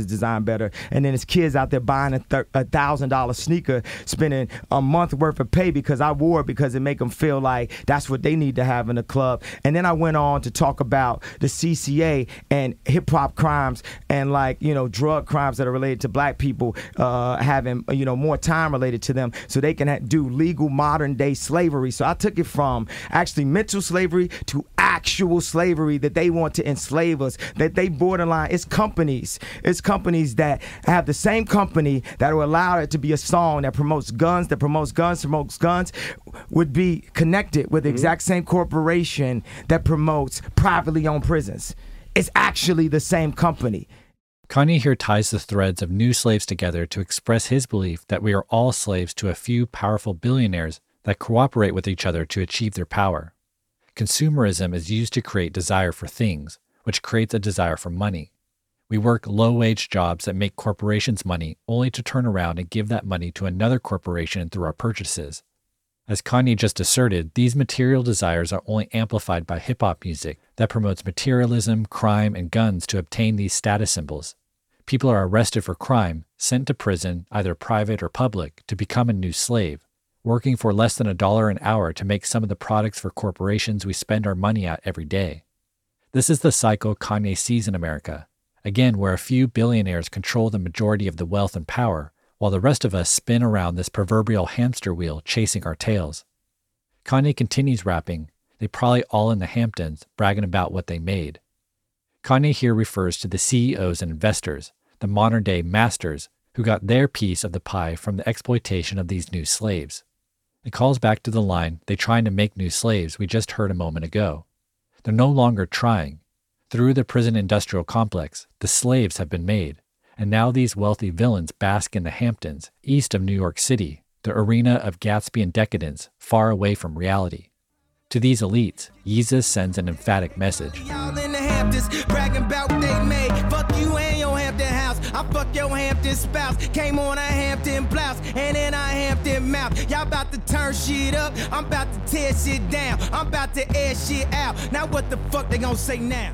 to design better. And then it's kids out there buying a thir- a thousand dollar sneaker, spending a month worth of pay because I wore it because it make them feel like that's what they need to have in the club. And then I went on to talk about the C C A and hip hop crimes and like, you know, drug crimes that are related to black people uh, having, you know, more time related to them so they can ha- do legal modern day slavery. So I took it from actually mental slavery to actual slavery that they want to enslave us, that they borderline. It's companies. It's companies that have the same company that will allow it to be a song that promotes guns, that promotes guns, promotes guns, would be connected with the mm-hmm. exact same corporation that promotes privately owned prisons. It's actually the same company. Kanye here ties the threads of new slaves together to express his belief that we are all slaves to a few powerful billionaires that cooperate with each other to achieve their power. Consumerism is used to create desire for things, which creates a desire for money. We work low-wage jobs that make corporations money only to turn around and give that money to another corporation through our purchases. As Kanye just asserted, these material desires are only amplified by hip-hop music that promotes materialism, crime, and guns to obtain these status symbols. People are arrested for crime, sent to prison, either private or public, to become a new slave, working for less than a dollar an hour to make some of the products for corporations we spend our money at every day. This is the cycle Kanye sees in America, again where a few billionaires control the majority of the wealth and power, while the rest of us spin around this proverbial hamster wheel chasing our tails. Kanye continues rapping, they probably all in the Hamptons, bragging about what they made. Kanye here refers to the C E Os and investors, the modern-day masters, who got their piece of the pie from the exploitation of these new slaves. It calls back to the line, they trying to make new slaves we just heard a moment ago. They're no longer trying. Through the prison industrial complex, the slaves have been made, and now these wealthy villains bask in the Hamptons, east of New York City, the arena of Gatsby decadence, far away from reality. To these elites, Yeezus sends an emphatic message. Y'all in the Hamptons, bragging about what they made. Fuck you and your Hampton house. I fuck your Hampton spouse. Came on a Hampton blouse and then a Hampton mouth. Y'all about to turn shit up. I'm about to tear shit down. I'm about to air shit out. Now what the fuck they gonna say now?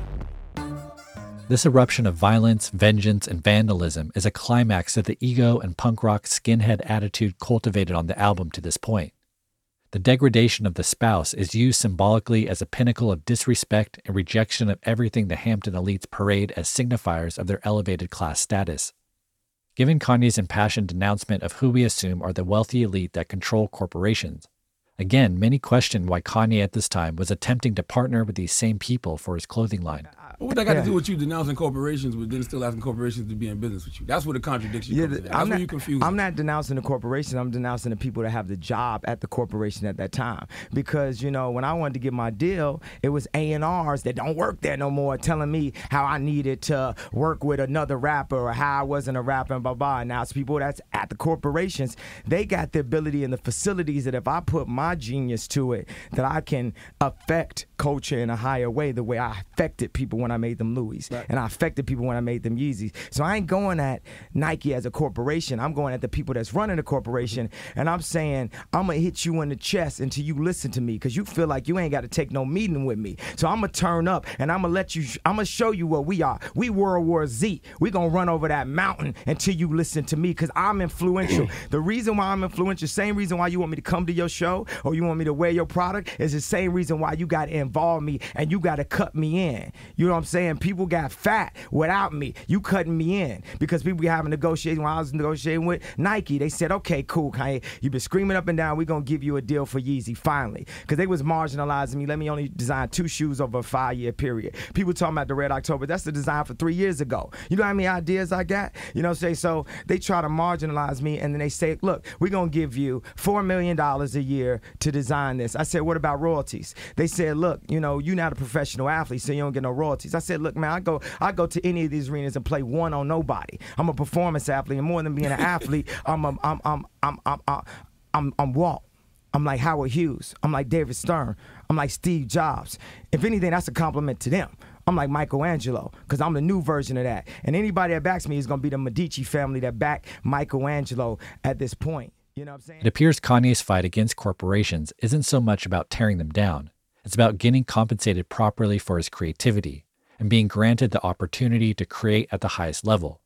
This eruption of violence, vengeance, and vandalism is a climax of the ego and punk rock skinhead attitude cultivated on the album to this point. The degradation of the spouse is used symbolically as a pinnacle of disrespect and rejection of everything the Hampton elites parade as signifiers of their elevated class status. Given Kanye's impassioned denouncement of who we assume are the wealthy elite that control corporations, again, many question why Kanye at this time was attempting to partner with these same people for his clothing line. What that got to do with you denouncing corporations but then still asking corporations to be in business with you? That's where the contradiction Yeah, comes in. That's I'm where not, you confuse I'm it. not denouncing the corporation. I'm denouncing the people that have the job at the corporation at that time. Because, you know, when I wanted to get my deal, it was A and R's that don't work there no more telling me how I needed to work with another rapper or how I wasn't a rapper and blah, blah. And now it's people that's at the corporations. They got the ability and the facilities that if I put my genius to it, that I can affect culture in a higher way the way I affected people when I made them Louis. Right. And I affected people when I made them Yeezys. So I ain't going at Nike as a corporation. I'm going at the people that's running the corporation. And I'm saying, I'm going to hit you in the chest until you listen to me because you feel like you ain't got to take no meeting with me. So I'm going to turn up and I'm going to let you, I'm going to show you what we are. We World War Z. We going to run over that mountain until you listen to me because I'm influential. The reason why I'm influential, same reason why you want me to come to your show or you want me to wear your product is the same reason why you got to involve me and you got to cut me in. You know what I'm saying? People got fat without me. You cutting me in because people be having negotiations. When I was negotiating with Nike, they said, okay, cool, Kanye, you been screaming up and down. We're going to give you a deal for Yeezy finally because they was marginalizing me. Let me only design two shoes over a five-year period. People talking about the Red October. That's the design for three years ago. You know how many ideas I got? You know what I'm saying? So they try to marginalize me and then they say, look, we're going to give you four million dollars a year to design this. I said, what about royalties? They said, look, you know, you're not a professional athlete, so you don't get no royalties. I said, look, man, I go I go to any of these arenas and play one on nobody. I'm a performance athlete, and more than being an athlete, I'm a, I'm I'm I'm I'm I'm I'm, I'm Walt. I'm like Howard Hughes. I'm like David Stern. I'm like Steve Jobs. If anything, that's a compliment to them. I'm like Michelangelo because I'm the new version of that. And anybody that backs me is going to be the Medici family that back Michelangelo at this point. You know what I'm saying? It appears Kanye's fight against corporations isn't so much about tearing them down. It's about getting compensated properly for his creativity and being granted the opportunity to create at the highest level.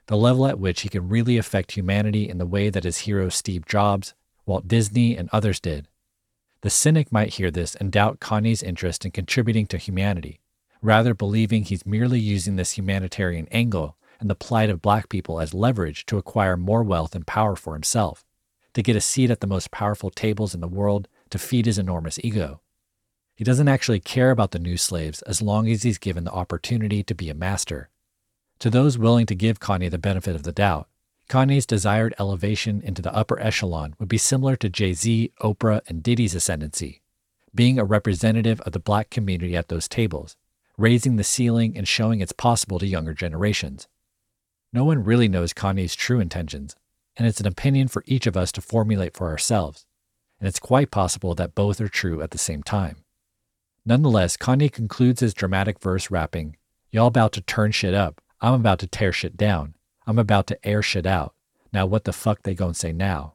the level at which he can really affect humanity in the way that his hero Steve Jobs, Walt Disney, and others did. The cynic might hear this and doubt Kanye's interest in contributing to humanity, rather believing he's merely using this humanitarian angle and the plight of black people as leverage to acquire more wealth and power for himself, to get a seat at the most powerful tables in the world to feed his enormous ego. He doesn't actually care about the new slaves as long as he's given the opportunity to be a master. To those willing to give Kanye the benefit of the doubt, Kanye's desired elevation into the upper echelon would be similar to Jay-Z, Oprah, and Diddy's ascendancy, being a representative of the black community at those tables, raising the ceiling and showing it's possible to younger generations. No one really knows Kanye's true intentions, and it's an opinion for each of us to formulate for ourselves, and it's quite possible that both are true at the same time. Nonetheless, Kanye concludes his dramatic verse rapping, "Y'all about to turn shit up, I'm about to tear shit down, I'm about to air shit out, now what the fuck they gon' say now?"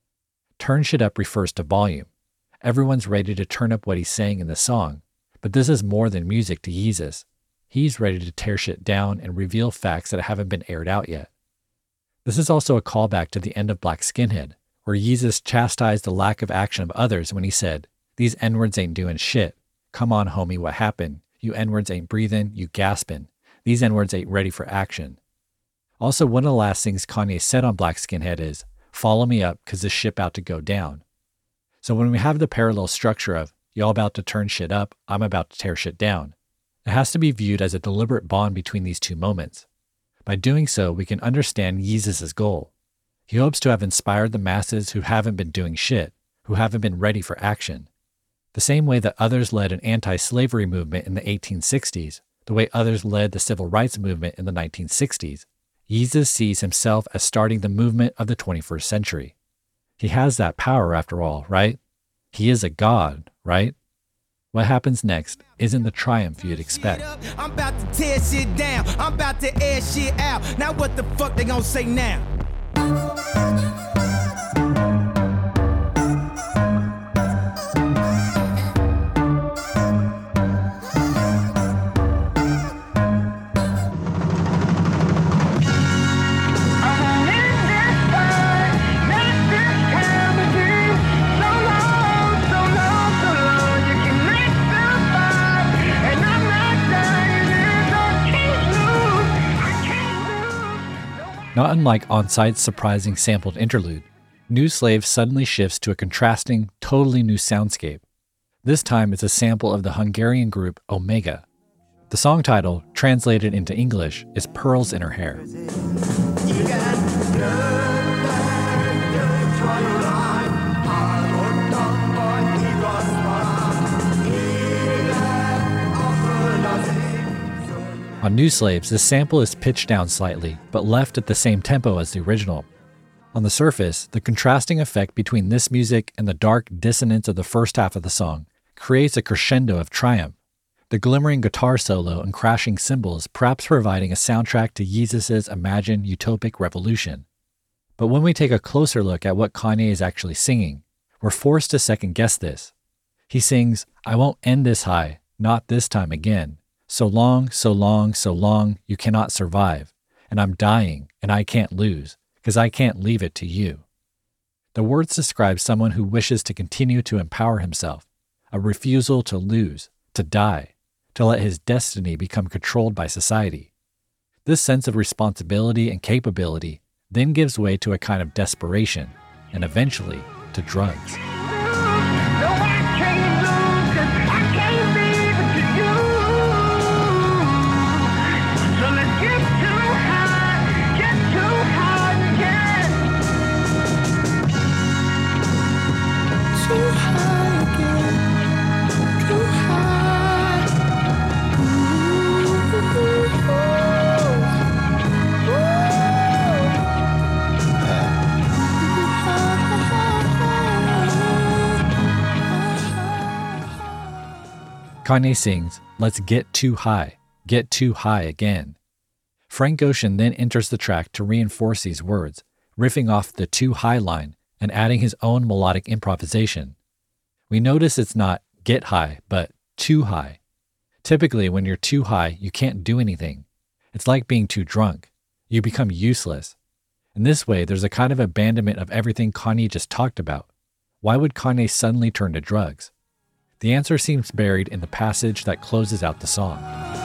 Turn shit up refers to volume. Everyone's ready to turn up what he's saying in the song, but this is more than music to Yeezus. He's ready to tear shit down and reveal facts that haven't been aired out yet. This is also a callback to the end of Black Skinhead, where Yeezus chastised the lack of action of others when he said, "These N-words ain't doing shit. Come on, homie, what happened? You N-words ain't breathing, you gasping. These N-words ain't ready for action." Also, one of the last things Kanye said on Black Skinhead is, "Follow me up, cause this ship out to go down." So when we have the parallel structure of, "Y'all about to turn shit up, I'm about to tear shit down," it has to be viewed as a deliberate bond between these two moments. By doing so, we can understand Yeezus' goal. He hopes to have inspired the masses who haven't been doing shit, who haven't been ready for action. The same way that others led an anti-slavery movement in the eighteen sixties, the way others led the civil rights movement in the nineteen sixties, Yeezus sees himself as starting the movement of the twenty-first century. He has that power after all, right? He is a god, right? What happens next isn't the triumph you'd expect. I'm about to tear shit down. I'm about to air shit out. Now what the fuck they gonna say now? Not unlike On-Site's surprising sampled interlude, New Slave suddenly shifts to a contrasting, totally new soundscape. This time it's a sample of the Hungarian group Omega. The song title, translated into English, is Pearls in Her Hair. On New Slaves, this sample is pitched down slightly, but left at the same tempo as the original. On the surface, the contrasting effect between this music and the dark dissonance of the first half of the song creates a crescendo of triumph, the glimmering guitar solo and crashing cymbals perhaps providing a soundtrack to Yeezus' imagined utopic revolution. But when we take a closer look at what Kanye is actually singing, we're forced to second-guess this. He sings, "I won't end this high, not this time again. So long, so long, so long, you cannot survive. And I'm dying, and I can't lose, because I can't leave it to you." The words describe someone who wishes to continue to empower himself, a refusal to lose, to die, to let his destiny become controlled by society. This sense of responsibility and capability then gives way to a kind of desperation, and eventually to drugs. Kanye sings, "Let's get too high, get too high again." Frank Ocean then enters the track to reinforce these words, riffing off the too high line and adding his own melodic improvisation. We notice it's not get high, but too high. Typically, when you're too high, you can't do anything. It's like being too drunk. You become useless. In this way, there's a kind of abandonment of everything Kanye just talked about. Why would Kanye suddenly turn to drugs? The answer seems buried in the passage that closes out the song.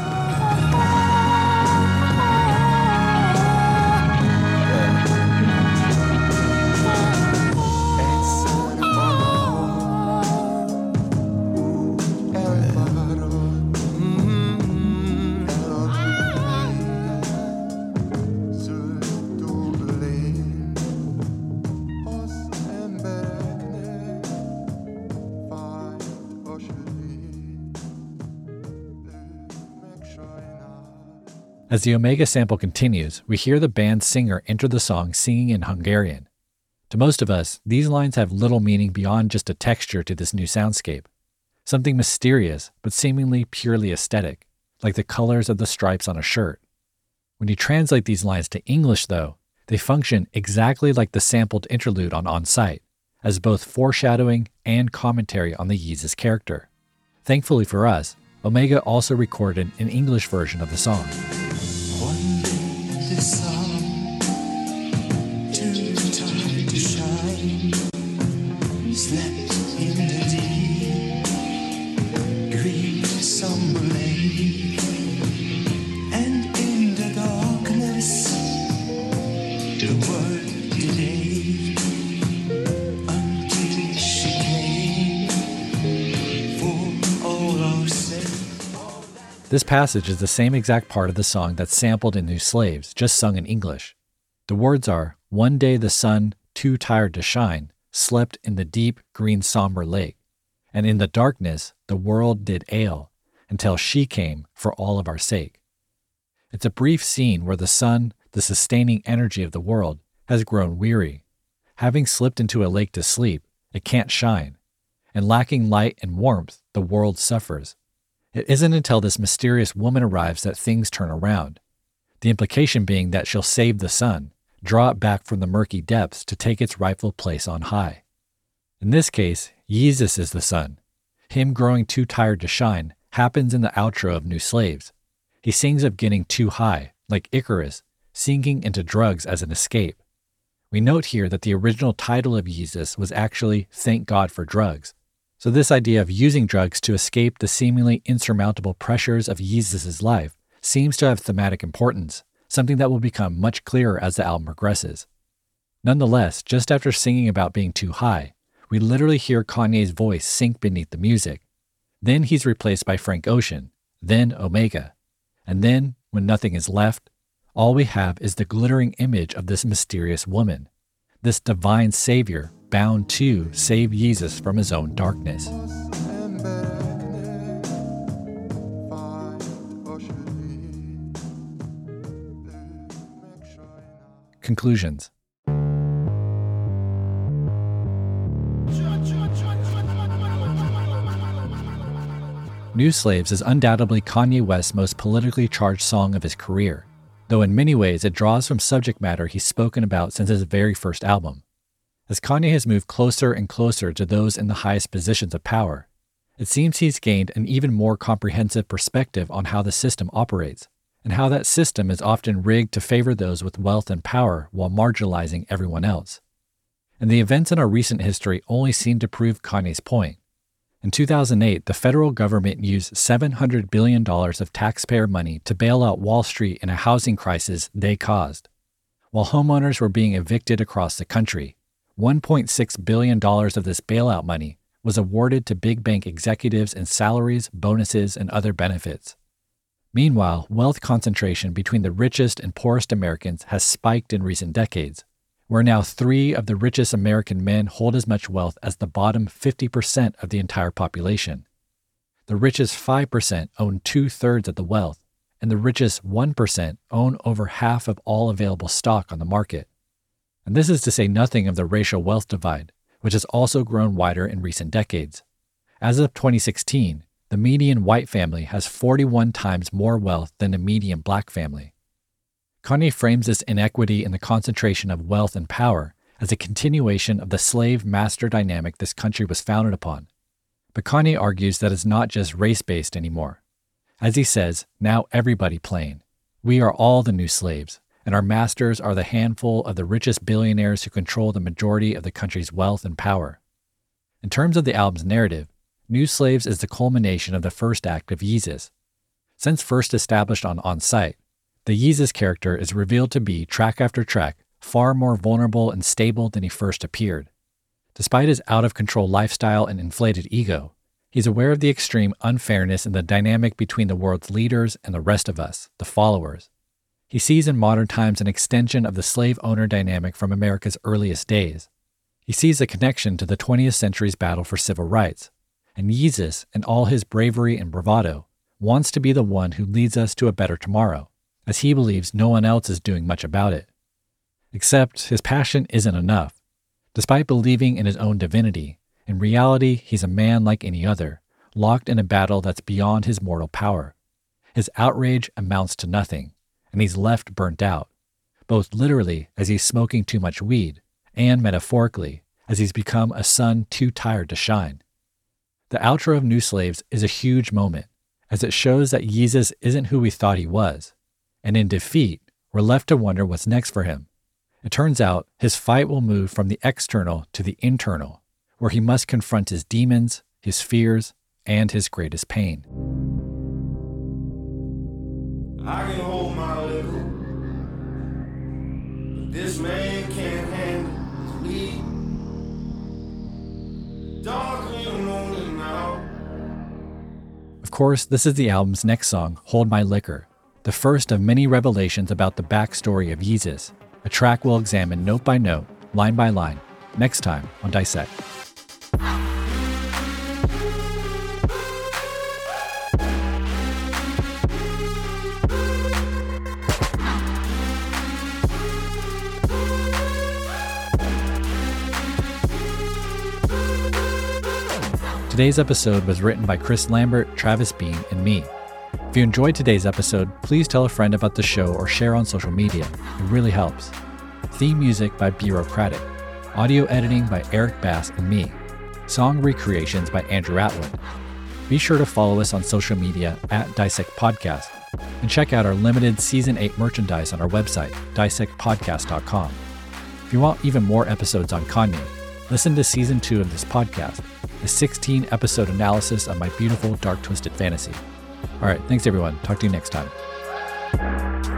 As the Omega sample continues, we hear the band's singer enter the song singing in Hungarian. To most of us, these lines have little meaning beyond just a texture to this new soundscape. Something mysterious, but seemingly purely aesthetic, like the colors of the stripes on a shirt. When you translate these lines to English, though, they function exactly like the sampled interlude on On Sight, as both foreshadowing and commentary on the Yeezus character. Thankfully for us, Omega also recorded an English version of the song. One day the sun, too tired to shine, slept in the deep green summer lake, and in the darkness the world delayed until she came for all our sake. This passage is the same exact part of the song that's sampled in New Slaves, just sung in English. The words are, "One day the sun, too tired to shine, slept in the deep green somber lake, and in the darkness the world did ail, until she came for all of our sake." It's a brief scene where the sun, the sustaining energy of the world, has grown weary. Having slipped into a lake to sleep, it can't shine, and lacking light and warmth, the world suffers. It isn't until this mysterious woman arrives that things turn around, the implication being that she'll save the sun, draw it back from the murky depths to take its rightful place on high. In this case, Yeezus is the sun. Him growing too tired to shine happens in the outro of New Slaves. He sings of getting too high, like Icarus, sinking into drugs as an escape. We note here that the original title of Yeezus was actually Thank God for Drugs. So this idea of using drugs to escape the seemingly insurmountable pressures of Yeezus' life seems to have thematic importance, something that will become much clearer as the album progresses. Nonetheless, just after singing about being too high, we literally hear Kanye's voice sink beneath the music. Then he's replaced by Frank Ocean, then Omega. And then, when nothing is left, all we have is the glittering image of this mysterious woman, this divine savior bound to save Yeezus from his own darkness. Conclusions. New Slaves is undoubtedly Kanye West's most politically charged song of his career, though in many ways it draws from subject matter he's spoken about since his very first album. As Kanye has moved closer and closer to those in the highest positions of power, it seems he's gained an even more comprehensive perspective on how the system operates, and how that system is often rigged to favor those with wealth and power while marginalizing everyone else. And the events in our recent history only seem to prove Kanye's point. In two thousand eight, the federal government used seven hundred billion dollars of taxpayer money to bail out Wall Street in a housing crisis they caused. While homeowners were being evicted across the country, one point six billion dollars of this bailout money was awarded to big bank executives in salaries, bonuses, and other benefits. Meanwhile, wealth concentration between the richest and poorest Americans has spiked in recent decades, where now three of the richest American men hold as much wealth as the bottom fifty percent of the entire population. The richest five percent own two-thirds of the wealth, and the richest one percent own over half of all available stock on the market. And this is to say nothing of the racial wealth divide, which has also grown wider in recent decades. As of twenty sixteen, the median white family has forty-one times more wealth than the median black family. Kanye frames this inequity in the concentration of wealth and power as a continuation of the slave-master dynamic this country was founded upon. But Kanye argues that it's not just race-based anymore. As he says, now everybody playing. We are all the new slaves, and our masters are the handful of the richest billionaires who control the majority of the country's wealth and power. In terms of the album's narrative, New Slaves is the culmination of the first act of Yeezus. Since first established on On Sight, the Yeezus character is revealed to be, track after track, far more vulnerable and stable than he first appeared. Despite his out-of-control lifestyle and inflated ego, he's aware of the extreme unfairness in the dynamic between the world's leaders and the rest of us, the followers. He sees in modern times an extension of the slave-owner dynamic from America's earliest days. He sees a connection to the twentieth century's battle for civil rights, and Yeezus, in all his bravery and bravado, wants to be the one who leads us to a better tomorrow, as he believes no one else is doing much about it. Except his passion isn't enough. Despite believing in his own divinity, in reality he's a man like any other, locked in a battle that's beyond his mortal power. His outrage amounts to nothing, and he's left burnt out, both literally as he's smoking too much weed, and metaphorically as he's become a sun too tired to shine. The outro of New Slaves is a huge moment, as it shows that Yeezus isn't who we thought he was, and in defeat, we're left to wonder what's next for him. It turns out his fight will move from the external to the internal, where he must confront his demons, his fears, and his greatest pain. I can hold my liquor, but this man can't handle his weed. Dark in the morning now. Of course, this is the album's next song, Hold My Liquor, the first of many revelations about the backstory of Yeezus, a track we'll examine note by note, line by line, next time on Dissect. Today's episode was written by Chris Lambert, Travis Bean, and me. If you enjoyed today's episode, please tell a friend about the show or share on social media. It really helps. Theme music by Bureaucratic. Audio editing by Eric Bass and me. Song recreations by Andrew Atwood. Be sure to follow us on social media at Dissect Podcast, and check out our limited Season eight merchandise on our website, dissect podcast dot com. If you want even more episodes on Kanye, listen to Season two of this podcast, a sixteen episode analysis of my beautiful dark twisted fantasy. All right, thanks everyone. Talk to you next time.